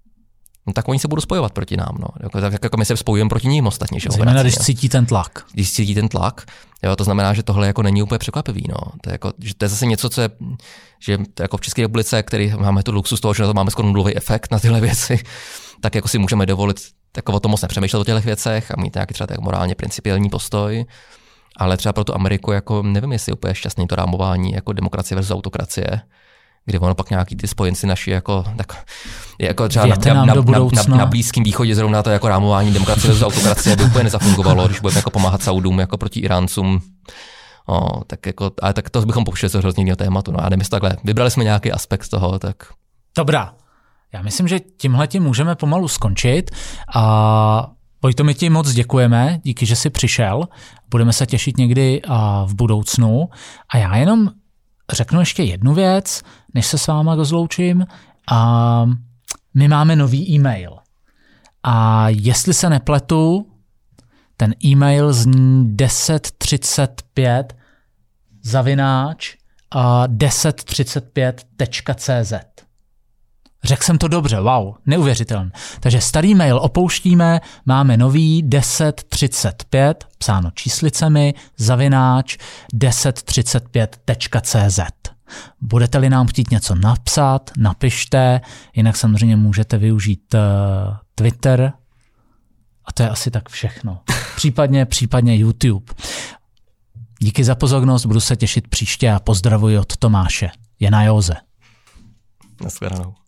no tak oni se budou spojovat proti nám. No. Jako, tak jako my se spojujeme proti ním ostatně. Že Zejména, když cítí ten tlak. Když cítí ten tlak, jo, to znamená, že tohle jako není úplně překvapivý. No. To, je jako, že to je zase něco, co je, že jako v České republice, který máme tu luxus toho, že na to máme skoro nulový efekt na tyhle věci, tak jako si můžeme dovolit jako o tom moc nepřemýšlet o těch věcech a mít nějaký třeba tak morálně principiální postoj. Ale třeba pro tu Ameriku, jako nevím, jestli je úplně šťastný to rámování jako demokracie versus autokracie, kdy ono pak nějaký ty spojenci naši jako, tak, jako třeba na, na, na, na, na Blízkém východě zrovna to jako rámování demokracie versus autokracie by úplně nezafungovalo, když budeme jako pomáhat Saudům jako proti Iráncům. O, tak jako, ale tak to bychom pouštěli z hrozně jiného tématu. No, já nevím, takhle. Vybrali jsme nějaký aspekt toho, tak... Dobrá. Já myslím, že tímhletím můžeme pomalu skončit a Vojto, my ti moc děkujeme, díky, že jsi přišel. Budeme se těšit někdy v budoucnu a já jenom řeknu ještě jednu věc, než se s váma rozloučím. A my máme nový e-mail. A jestli se nepletu, ten e-mail zní deset třicet pět zavináč deset třicet pět tečka cé zet. Řekl jsem to dobře, wow, neuvěřitelné. Takže starý mail opouštíme, máme nový deset třicet pět, psáno číslicemi, zavináč deset třicet pět tečka cé zet. Budete-li nám chtít něco napsat, napište, jinak samozřejmě můžete využít uh, Twitter a to je asi tak všechno. Případně, případně YouTube. Díky za pozornost, budu se těšit příště a pozdravuji od Tomáše. Jena Józe. Naschledanou.